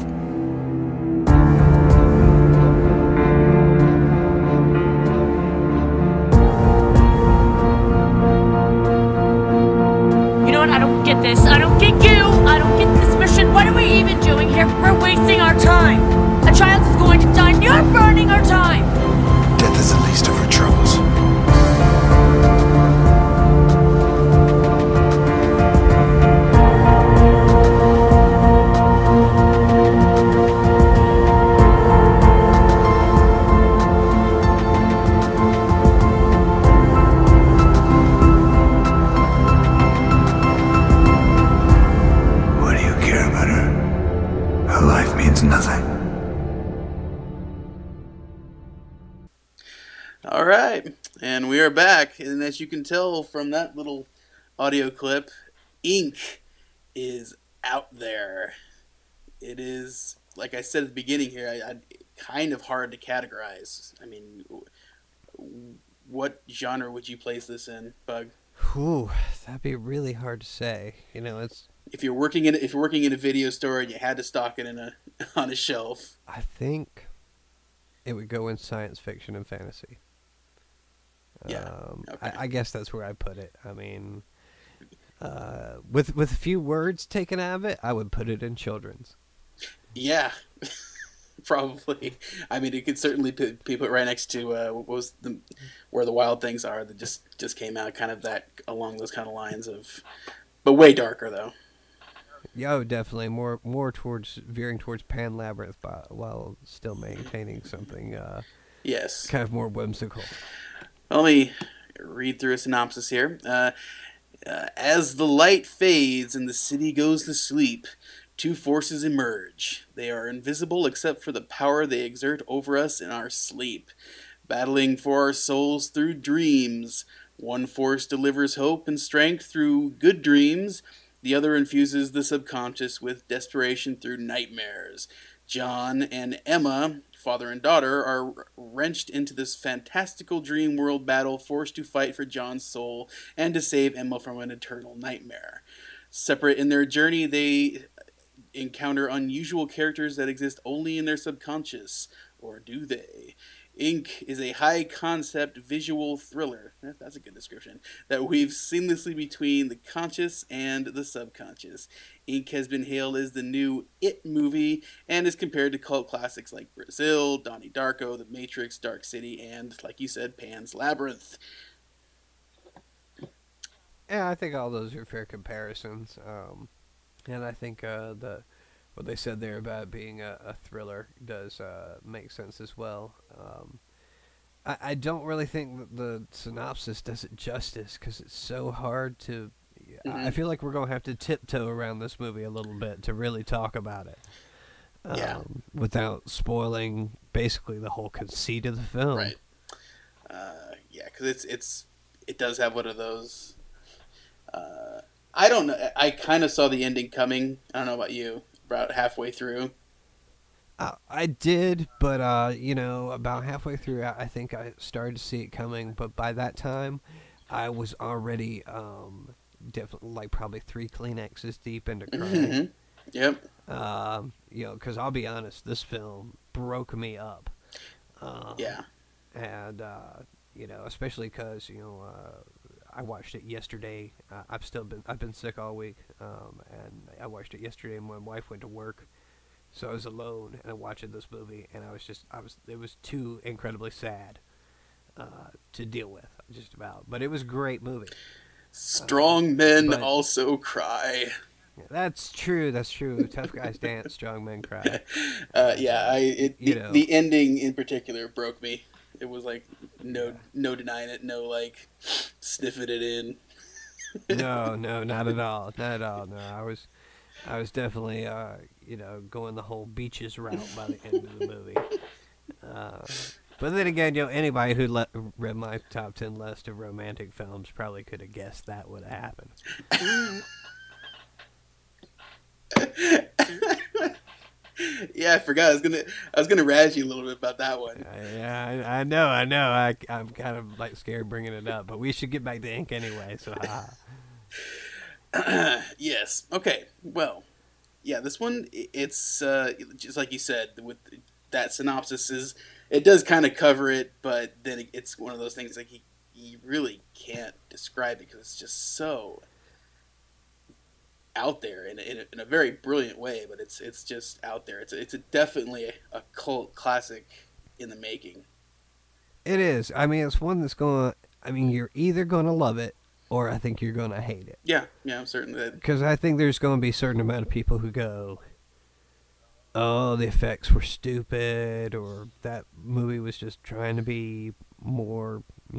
You know what? I don't get this. I don't get you. I don't get this mission. What are we even doing here? We're wasting our time. A child is going to die and you're burning our time. Death is the least of her troubles. What do you care about her? Her life means nothing. All right, and we are back, and as you can tell from that little audio clip, Ink is out there. It is, like I said at the beginning here, I kind of hard to categorize. I mean, what genre would you place this in, Bug? Ooh, that'd be really hard to say. You know, it's. If you're working in a video store and you had to stock it on a shelf, I think it would go in science fiction and fantasy. Yeah. Okay. I guess that's where I put it. I mean, with a few words taken out of it, I would put it in children's. Yeah, probably. I mean, it could certainly be put right next to what was Where the Wild Things Are that just came out, kind of that along those kind of lines of, but way darker though. Yeah, oh, definitely more towards veering towards Pan Labyrinth, while still maintaining something. Yes. Kind of more whimsical. Let me read through a synopsis here. As the light fades and the city goes to sleep, two forces emerge. They are invisible except for the power they exert over us in our sleep. Battling for our souls through dreams, one force delivers hope and strength through good dreams. The other infuses the subconscious with desperation through nightmares. John and Emma, father and daughter, are wrenched into this fantastical dream world battle, forced to fight for John's soul and to save Emma from an eternal nightmare. Separate in their journey, they encounter unusual characters that exist only in their subconscious. Or do they? Ink is a high-concept visual thriller, that's a good description, that weaves seamlessly between the conscious and the subconscious. Ink has been hailed as the new It movie and is compared to cult classics like Brazil, Donnie Darko, The Matrix, Dark City, and, like you said, Pan's Labyrinth. Yeah, I think all those are fair comparisons. And I think what they said there about being a thriller does make sense as well. I don't really think that the synopsis does it justice because it's so hard to... I feel like we're going to have to tiptoe around this movie a little bit to really talk about it. Without spoiling basically the whole conceit of the film. Right. Yeah, because it does have one of those... I don't know. I kind of saw the ending coming. I don't know about you. About halfway through. I did, but about halfway through, I think I started to see it coming. But by that time, I was already definitely like probably 3 Kleenexes deep into crying. Yep. Because I'll be honest, this film broke me up. Yeah. And especially because I watched it yesterday. I've been sick all week, and I watched it yesterday. And my wife went to work, so I was alone, and I watched this movie, and it was too incredibly sad to deal with, just about. But it was a great movie. Strong men also cry. That's true. That's true. Tough guys dance, strong men cry. The ending in particular broke me. It was like no denying it, no like sniffing it in. No, not at all, not at all. No, I was definitely going the whole beaches route by the end of the movie. But then again, anybody who read my top 10 list of romantic films probably could have guessed that would have happened. Yeah, I forgot. I was gonna razz you a little bit about that one. Yeah, I know. I'm kind of like scared bringing it up, but we should get back to Ink anyway. So, Yes. Okay. Well, yeah. This one, it's just like you said. With that synopsis, it does kind of cover it, but then it's one of those things like you really can't describe it because it's just so out there in a very brilliant way. But it's just out there. It's definitely a cult classic in the making. it is. I mean, it's one that's going. I mean, you're either going to love it or I think you're going to hate it. Yeah, I'm certain that. Because I think there's going to be a certain amount of people who go, oh, the effects were stupid, or that movie was just trying to be more,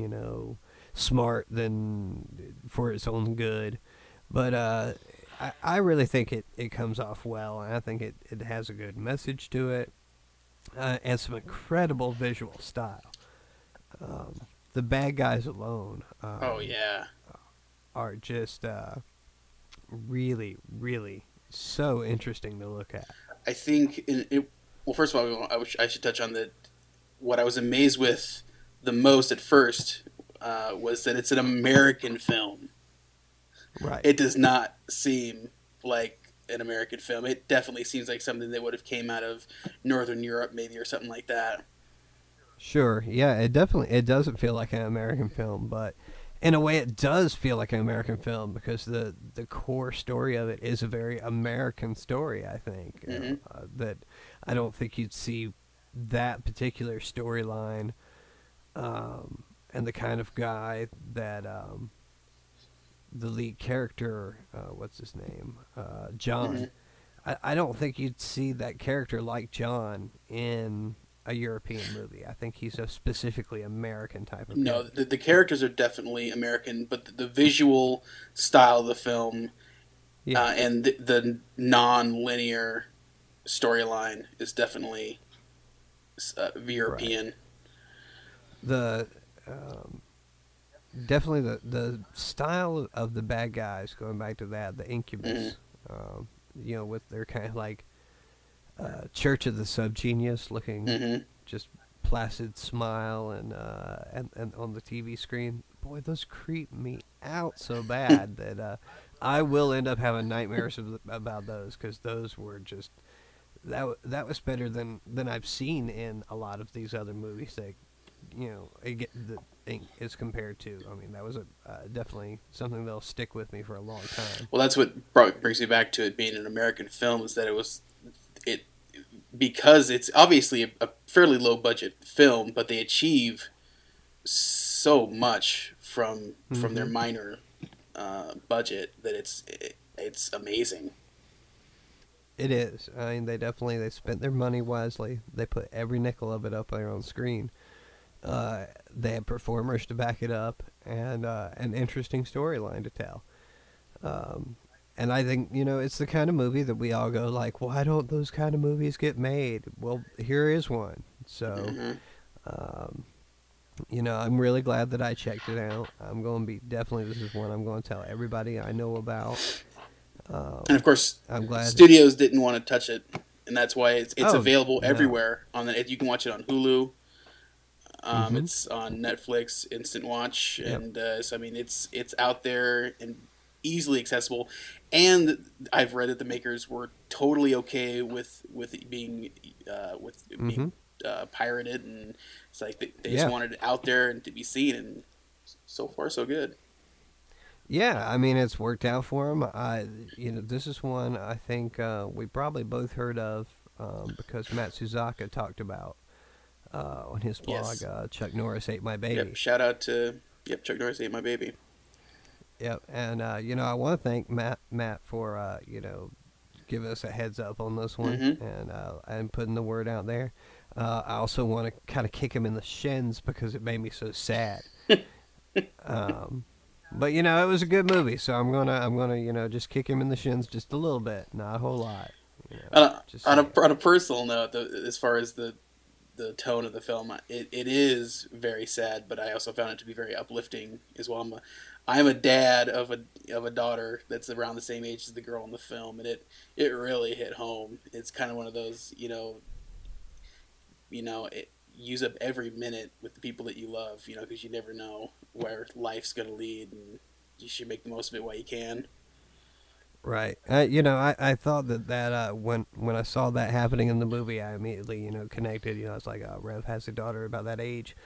smart than for its own good. But I really think it comes off well, and I think it has a good message to it, and some incredible visual style. The bad guys alone. Oh yeah. Are just really, really so interesting to look at. I think well, first of all, I should touch on what I was amazed with the most at first was that it's an American film. Right. It does not seem like an American film. It definitely seems like something that would have came out of Northern Europe, maybe, or something like that. Sure. Yeah. It doesn't feel like an American film, but in a way, it does feel like an American film because the core story of it is a very American story, I think. That I don't think you'd see that particular storyline and the kind of guy that the lead character, what's his name? John. I don't think you'd see that character like John in a European movie. I think he's a specifically American type of No, character. the characters are definitely American, but the visual style of the film and the non-linear storyline is definitely European. Right. Definitely the style of the bad guys, going back to that, the Incubus, with their kind of like Church of the Subgenius looking just placid smile and on the TV screen. Boy, those creep me out so bad that I will end up having nightmares about those, because those were just that was better than I've seen in a lot of these other movies that the Ink is compared to. I mean, that was definitely something that'll stick with me for a long time. Well, that's what brings me back to it being an American film, is that because it's obviously a fairly low budget film, but they achieve so much from their minor budget that it's amazing. It is. I mean, they spent their money wisely. They put every nickel of it up there on screen. They have performers to back it up, and an interesting storyline to tell. And I think, it's the kind of movie that we all go like, why don't those kind of movies get made? Well, here is one. So, I'm really glad that I checked it out. I'm going to be, this is one I'm going to tell everybody I know about. And of course, I'm glad studios didn't want to touch it, and that's why it's available everywhere. You can watch it on Hulu. It's on Netflix Instant Watch, and so I mean it's out there and easily accessible. And I've read that the makers were totally okay with it being pirated, and it's like they just wanted it out there and to be seen, and so far so good. Yeah, I mean, it's worked out for them. This is one I think we probably both heard of because Matt Suzaka talked about on his blog. Yes. Chuck Norris Ate My Baby. Yep, shout out to Chuck Norris Ate My Baby. Yep, and I want to thank Matt for giving us a heads up on this one and putting the word out there. I also want to kind of kick him in the shins because it made me so sad. But it was a good movie, so I'm gonna just kick him in the shins just a little bit, not a whole lot. On a personal note, as far as the tone of the film, it is very sad, but I also found it to be very uplifting as well. I'm a dad of a daughter that's around the same age as the girl in the film, and it really hit home. It's kind of one of those, use up every minute with the people that you love, because you never know where life's going to lead, and you should make the most of it while you can. Right. I thought that when I saw that happening in the movie, I immediately, connected. I was like, oh, Rev has a daughter about that age.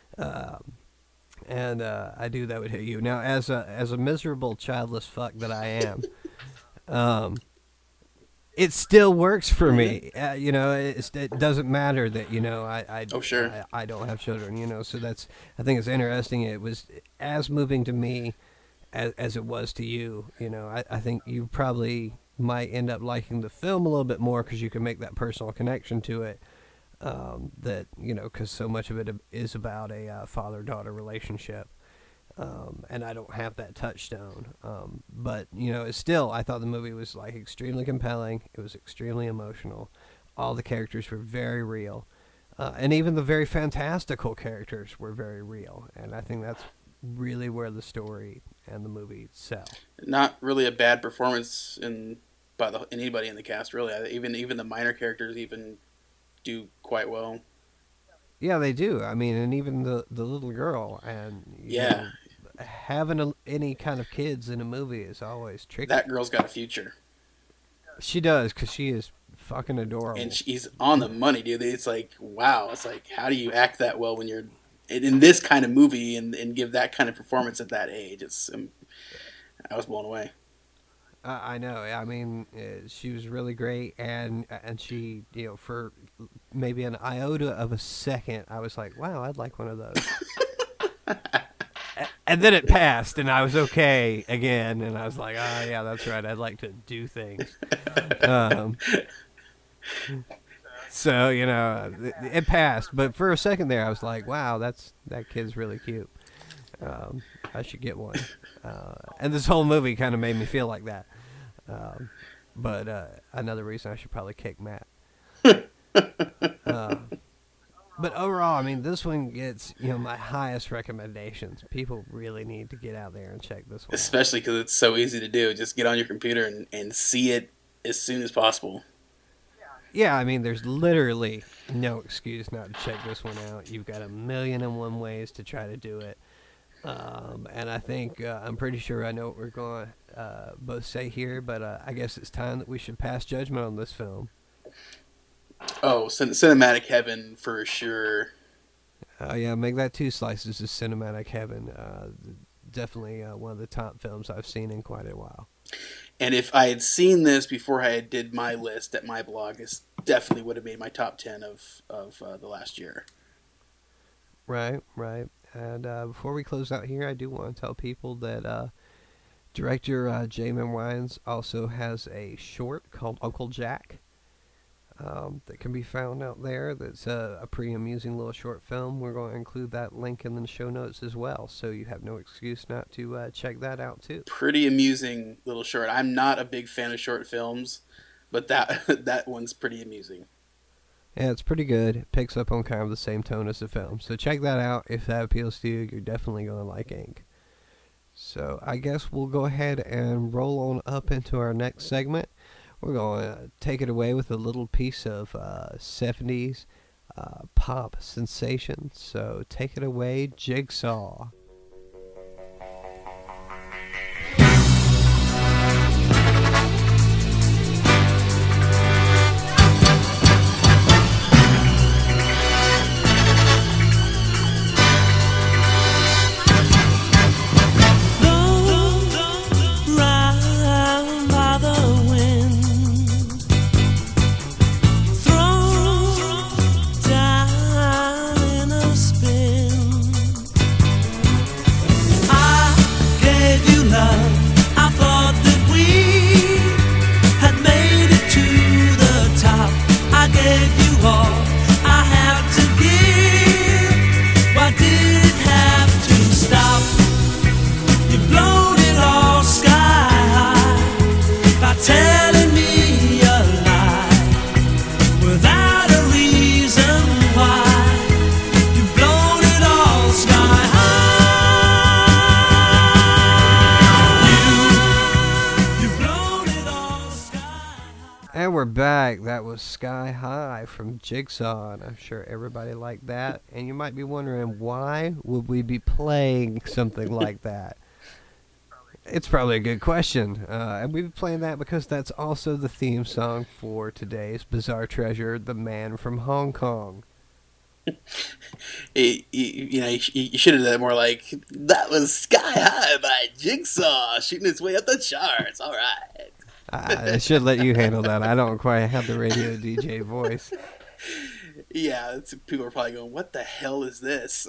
And I knew that would hit you. Now, as a miserable childless fuck that I am, it still works for me. It doesn't matter that I don't have children. So I think it's interesting. It was as moving to me as it was to you. I think you probably might end up liking the film a little bit more because you can make that personal connection to it. Because so much of it is about a father-daughter relationship, and I don't have that touchstone. But it's still, I thought the movie was like extremely compelling. It was extremely emotional. All the characters were very real, and even the very fantastical characters were very real. And I think that's really where the story and the movie sell. Not really a bad performance by anybody in the cast, really. Even the minor characters do quite well. Yeah, they do. I mean, and even the little girl, and having any kind of kids in a movie is always tricky. That girl's got a future. She does, because she is fucking adorable. And she's on the money, dude. It's like, wow. It's like, how do you act that well when you're in this kind of movie and give that kind of performance at that age? I was blown away. I know. I mean, she was really great, and she, for maybe an iota of a second, I was like, wow, I'd like one of those. And then it passed, and I was okay again, and I was like, oh, yeah, that's right, I'd like to do things. So, it passed, but for a second there, I was like, wow, that kid's really cute. I should get one. And this whole movie kind of made me feel like that. But another reason I should probably kick Matt. But overall, I mean, this one gets, my highest recommendations. People really need to get out there and check this one. Especially because it's so easy to do. Just get on your computer and see it as soon as possible. Yeah, I mean, there's literally no excuse not to check this one out. You've got 1,000,001 ways to try to do it. And I think, I'm pretty sure I know what we're going to both say here, but I guess it's time that we should pass judgment on this film. Oh, cinematic heaven for sure. Oh, yeah, make that 2 slices of cinematic heaven. Definitely one of the top films I've seen in quite a while. And if I had seen this before I did my list at my blog, this definitely would have made my top 10 of the last year. Right. And before we close out here, I do want to tell people that director Jamin Wines also has a short called Uncle Jack that can be found out there. That's a pretty amusing little short film. We're going to include that link in the show notes as well, so you have no excuse not to check that out too. Pretty amusing little short. I'm not a big fan of short films, but that one's pretty amusing. Yeah, it's pretty good. It picks up on kind of the same tone as the film. So check that out. If that appeals to you, you're definitely going to like Ink. So I guess we'll go ahead and roll on up into our next segment. We're going to take it away with a little piece of 70s pop sensation. So take it away, Jigsaw. Down in a spin right, that was Sky High from Jigsaw, and I'm sure everybody liked that. And you might be wondering, why would we be playing something like that? It's probably a good question. And we've been playing that because that's also the theme song for today's Bizarre Treasure, The Man from Hong Kong. You should have done it more like, that was Sky High by Jigsaw, shooting its way up the charts. All right. I should let you handle that. I don't quite have the radio DJ voice. Yeah, people are probably going, what the hell is this?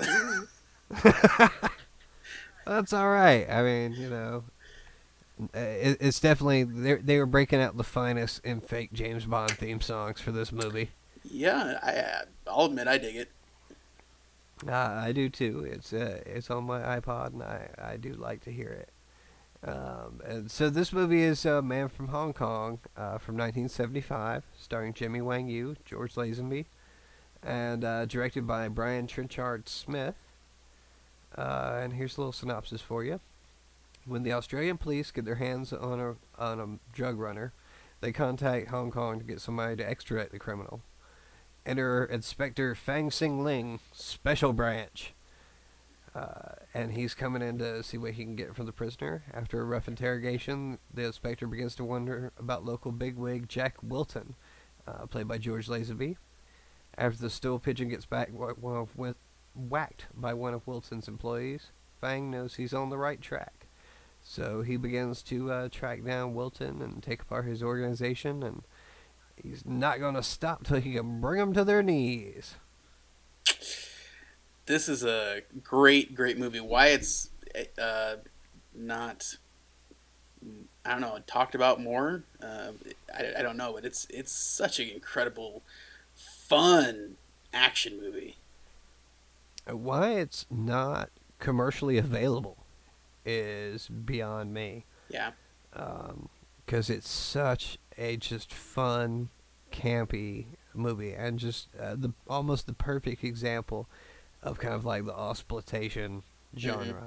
That's all right. I mean, you know, it's definitely, they were breaking out the finest in fake James Bond theme songs for this movie. Yeah, I'll admit I dig it. I do too. It's on my iPod, and I do like to hear it. And so this movie is Man from Hong Kong from 1975, starring Jimmy Wang Yu, George Lazenby, and directed by Brian Trenchard Smith. And here's a little synopsis for you. When the Australian police get their hands on a drug runner, they contact Hong Kong to get somebody to extradite the criminal. Enter Inspector Fang Sing Ling, Special Branch. And he's coming in to see what he can get from the prisoner. After a rough interrogation, the inspector begins to wonder about local bigwig Jack Wilton, played by George Lazenby. After the stool pigeon gets whacked by one of Wilton's employees, Fang knows he's on the right track. So he begins to track down Wilton and take apart his organization, and he's not going to stop till he can bring them to their knees. This is a great movie. Why it's not, I don't know, talked about more? I don't know, but it's such an incredible, fun action movie. Why it's not commercially available is beyond me. Yeah. Because it's such a just fun, campy movie, and just almost the perfect example of kind of like the exploitation genre.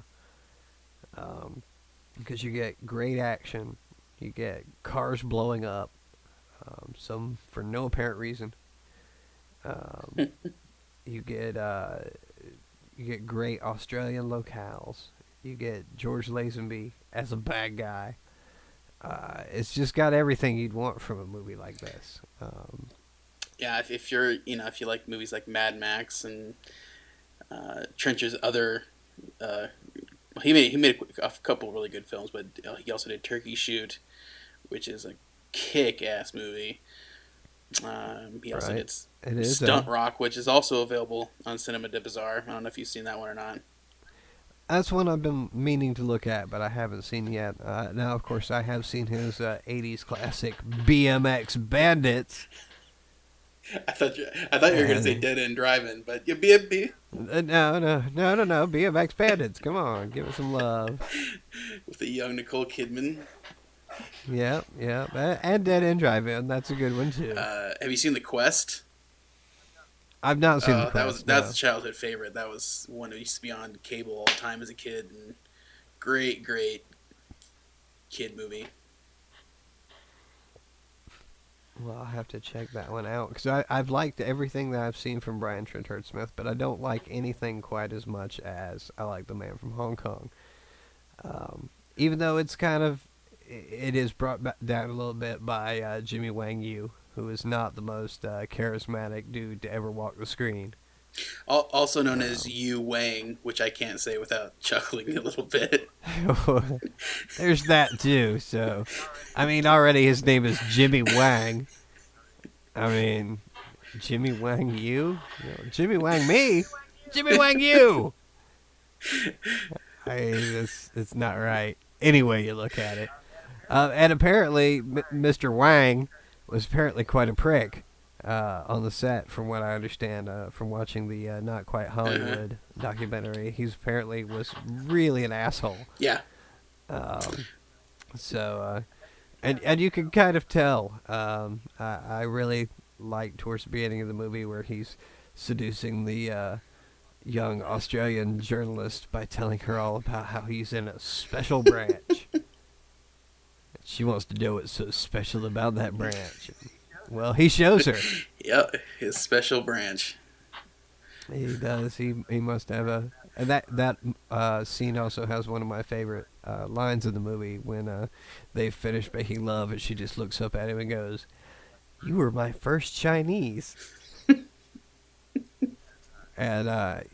Because you get great action, you get cars blowing up, some for no apparent reason. You get great Australian locales. You get George Lazenby as a bad guy. It's just got everything you'd want from a movie like this. Yeah, if you like movies like Mad Max and Trench's other, he made a couple really good films, but he also did Turkey Shoot, which is a kick-ass movie. He also did Stunt Rock, which is also available on Cinema de Bizarre. I don't know if you've seen that one or not. That's one I've been meaning to look at, but I haven't seen yet. Now, of course, I have seen his 80s classic BMX Bandits. I thought you were going to say Dead End Driving, but you BMB. No, BMX Bandits. Come on, give it some love. With the young Nicole Kidman. Yeah, and Dead End Drive-In. That's a good one too. Have you seen The Quest? I've not seen The Quest. That's a childhood favorite. That was one that used to be on cable all the time as a kid, and great kid movie. Well, I'll have to check that one out, because I've liked everything that I've seen from Brian Trenchard Smith, but I don't like anything quite as much as I like The Man from Hong Kong. Even though it is brought down a little bit by Jimmy Wang Yu, who is not the most charismatic dude to ever walk the screen. Also known as Yu Wang, which I can't say without chuckling a little bit. There's that too. So, I mean, already his name is Jimmy Wang. I mean, Jimmy Wang Yu? Jimmy Wang me? Jimmy Wang Yu! It's not right. Any way you look at it. And apparently, Mr. Wang was apparently quite a prick on the set, from what I understand, from watching the Not Quite Hollywood documentary. He apparently was really an asshole. Yeah. So, and you can kind of tell. I really like towards the beginning of the movie where he's seducing the young Australian journalist by telling her all about how he's in a special branch. She wants to know what's so special about that branch. Well, he shows her. Yep, his special branch. He does. He must have a... And that scene also has one of my favorite lines in the movie when they finish making love and she just looks up at him and goes, "You were my first Chinese." And,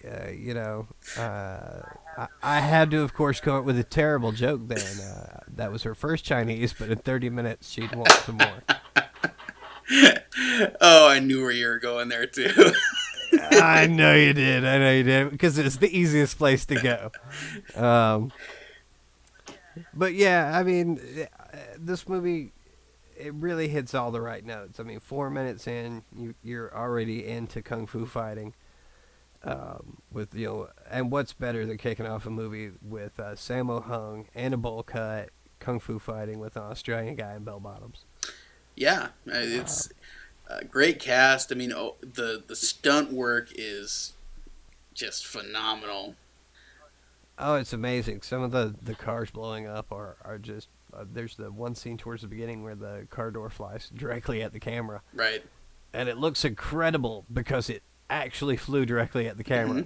I had to, of course, come up with a terrible joke then. That was her first Chinese, but in 30 minutes she'd want some more. Oh, I knew where you were going there, too. I know you did, because it's the easiest place to go. But yeah, I mean, this movie, it really hits all the right notes. I mean, 4 minutes in, you're already into kung fu fighting. With and what's better than kicking off a movie with Sammo Hung and a bowl cut, kung fu fighting with an Australian guy in bell bottoms? Yeah, it's a great cast. I mean, the stunt work is just phenomenal. Oh, it's amazing. Some of the cars blowing up are just... there's the one scene towards the beginning where the car door flies directly at the camera. Right. And it looks incredible because it actually flew directly at the camera.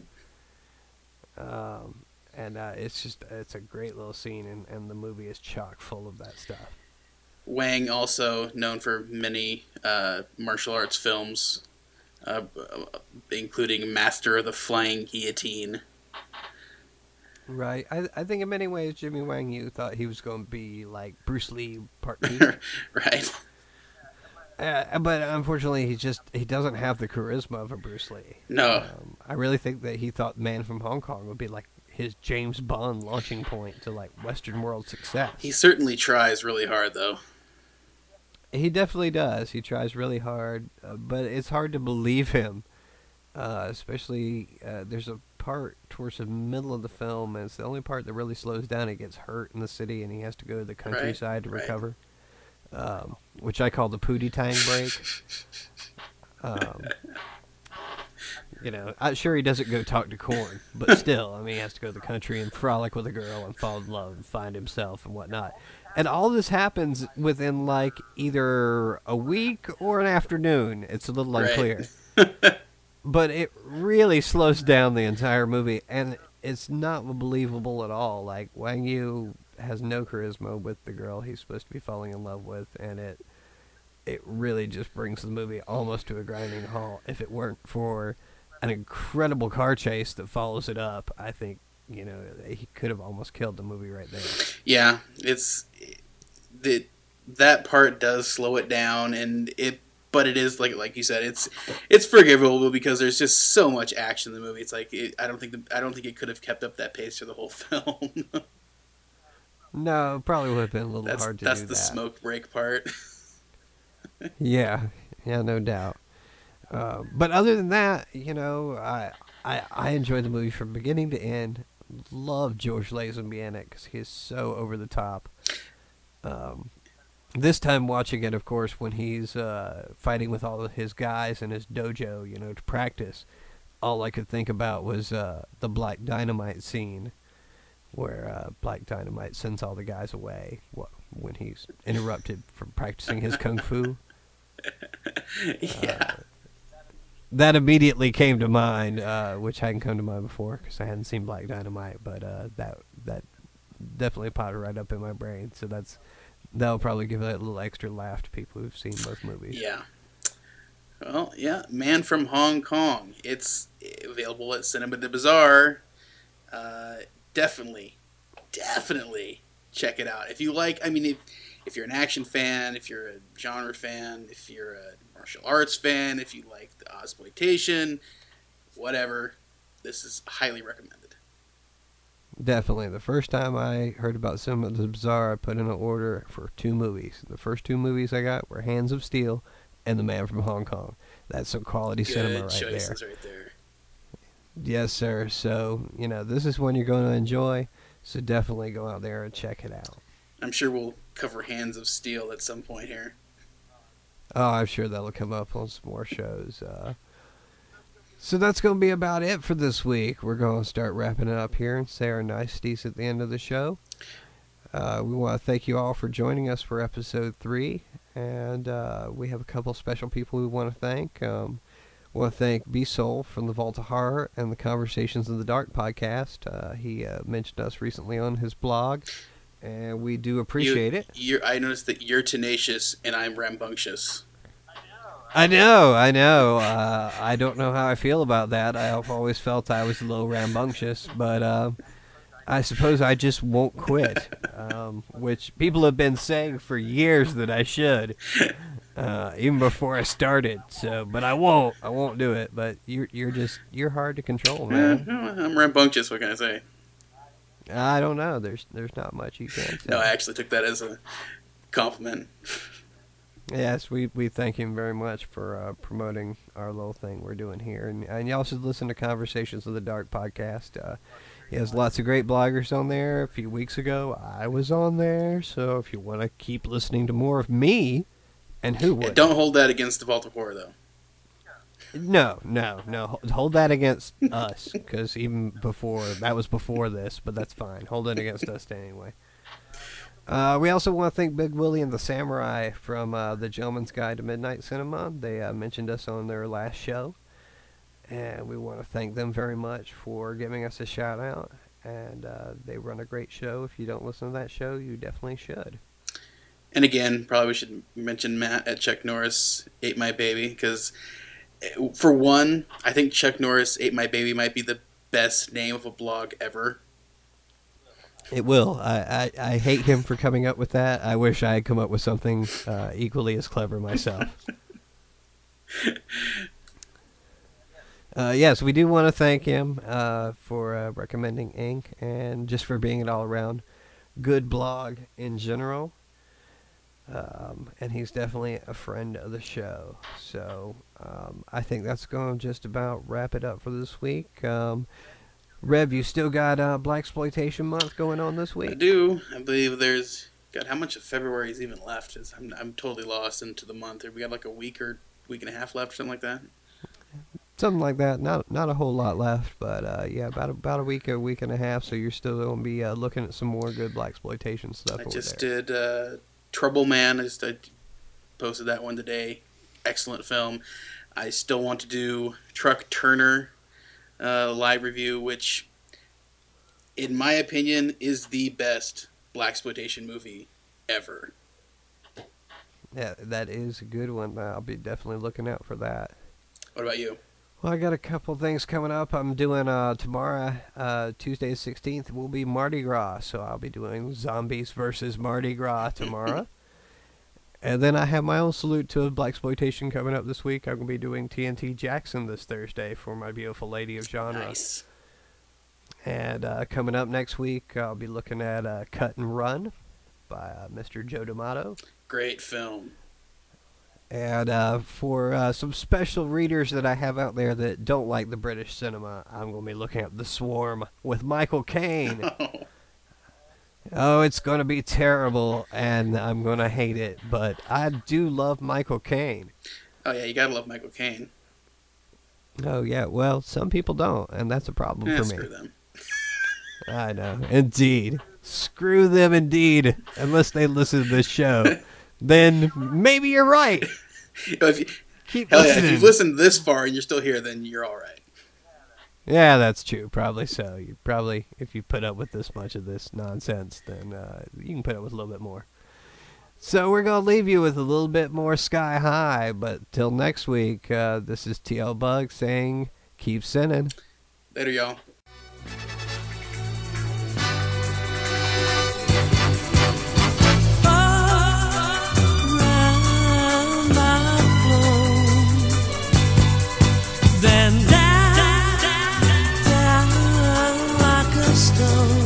It's a great little scene, and the movie is chock full of that stuff. Wang, also known for many martial arts films, including Master of the Flying Guillotine. Right. I think in many ways Jimmy Wang Yu thought he was going to be like Bruce Lee Part 2. Right. But unfortunately, he doesn't have the charisma of a Bruce Lee. No. I really think that he thought Man from Hong Kong would be like his James Bond launching point to like Western world success. He certainly tries really hard, though. He definitely does. He tries really hard, but it's hard to believe him. Especially, there's a part towards the middle of the film, and it's the only part that really slows down. He gets hurt in the city, and he has to go to the countryside to recover. Which I call the Pootie Tang break. I'm sure he doesn't go talk to Korn, but still, I mean, he has to go to the country and frolic with a girl and fall in love and find himself and whatnot. And all this happens within, like, either a week or an afternoon. It's a little unclear. But it really slows down the entire movie, and it's not believable at all. Like, Wang Yu has no charisma with the girl he's supposed to be falling in love with, and it really just brings the movie almost to a grinding halt. If it weren't for an incredible car chase that follows it up, I think, he could have almost killed the movie right there. Yeah, that part does slow it down, but it is like you said, it's forgivable because there's just so much action in the movie. It's like I don't think it could have kept up that pace for the whole film. No, it probably would have been a little hard to do that. That's the smoke break part. Yeah, no doubt. But other than that, I enjoyed the movie from beginning to end. Love George Lazenby in it because he's so over the top. This time watching it, of course, when he's fighting with all of his guys in his dojo, to practice, all I could think about was the Black Dynamite scene where Black Dynamite sends all the guys away when he's interrupted from practicing his kung fu. Yeah. That immediately came to mind, which hadn't come to mind before because I hadn't seen Black Dynamite, but that definitely popped right up in my brain. So that'll probably give it a little extra laugh to people who've seen both movies. Yeah. Well, yeah, Man from Hong Kong. It's available at Cinema de Bazaar. Definitely check it out. If you like, if you're an action fan, if you're a genre fan, if you're a martial arts fan, if you like the Ozploitation, whatever, this is highly recommended. Definitely. The first time I heard about Cinema de Bazaar, I put in an order for 2 movies. The first 2 movies I got were Hands of Steel and The Man from Hong Kong. That's some quality cinema right there. Good choices right there. Yes, sir. So, this is one you're going to enjoy, so definitely go out there and check it out. I'm sure we'll cover Hands of Steel at some point here. Oh, I'm sure that'll come up on some more shows. So that's going to be about it for this week. We're going to start wrapping it up here and say our niceties at the end of the show. We want to thank you all for joining us for episode 3. and we have a couple special people we want to thank. Want to thank B-Soul from the Vault of Horror and the Conversations in the Dark podcast. He mentioned us recently on his blog, and we do appreciate it. I noticed that you're tenacious and I'm rambunctious. I know. I don't know how I feel about that. I've always felt I was a little rambunctious, but I suppose I just won't quit, which people have been saying for years that I should. Even before I started, but I won't do it. But you're hard to control, man. I'm rambunctious. What can I say? I don't know. There's not much you can say. No, I actually took that as a compliment. Yes, we thank him very much for promoting our little thing we're doing here, and you also listen to Conversations of the Dark podcast. He has lots of great bloggers on there. A few weeks ago, I was on there, so if you want to keep listening to more of me. And who would? Yeah, don't hold that against the Vault of Horror, though. No. Hold that against us, because even before, that was before this, but that's fine. Hold it against us anyway. We also want to thank Big Willie and the Samurai from The Gentleman's Guide to Midnight Cinema. They mentioned us on their last show, and we want to thank them very much for giving us a shout-out. And they run a great show. If you don't listen to that show, you definitely should. And again, probably we should mention Matt at Chuck Norris Ate My Baby, because for one, I think Chuck Norris Ate My Baby might be the best name of a blog ever. It will. I hate him for coming up with that. I wish I had come up with something equally as clever myself. Yes, we do want to thank him for recommending Ink and just for being an all-around good blog in general. And he's definitely a friend of the show. So I think that's going to just about wrap it up for this week. Rev, you still got Blaxploitation Month going on this week? I do. I believe there's... God, how much of February is even left? I'm totally lost into the month. We got like a week or week and a half left, something like that? Something like that. Not a whole lot left, but yeah, about a week and a half, so you're still going to be looking at some more good Blaxploitation stuff. I just did... Trouble Man, I posted that one today. Excellent film. I still want to do Truck Turner live review, which, in my opinion, is the best blaxploitation movie ever. Yeah, that is a good one. I'll be definitely looking out for that. What about you? Well, I got a couple things coming up. I'm doing tomorrow, Tuesday the 16th, will be Mardi Gras, so I'll be doing Zombies versus Mardi Gras tomorrow. And then I have my own salute to Blaxploitation coming up this week. I'm going to be doing TNT Jackson this Thursday for My Beautiful Lady of Genre. Nice. And coming up next week, I'll be looking at Cut and Run by Mr. Joe D'Amato. Great film. And for some special readers that I have out there that don't like the British cinema, I'm going to be looking at The Swarm with Michael Caine. Oh, it's going to be terrible, and I'm going to hate it, but I do love Michael Caine. Oh, yeah, you got to love Michael Caine. Oh, yeah, well, some people don't, and that's a problem for me. Screw them. I know, indeed. Screw them, indeed, unless they listen to this show. Then maybe you're right. Keep listening. If you've listened this far and you're still here, then you're all right. Yeah, that's true. Probably so. You probably, if you put up with this much of this nonsense, then you can put up with a little bit more. So we're going to leave you with a little bit more Sky High, but till next week, this is TL Bug saying, keep sinning. Later, y'all. Then down like a stone.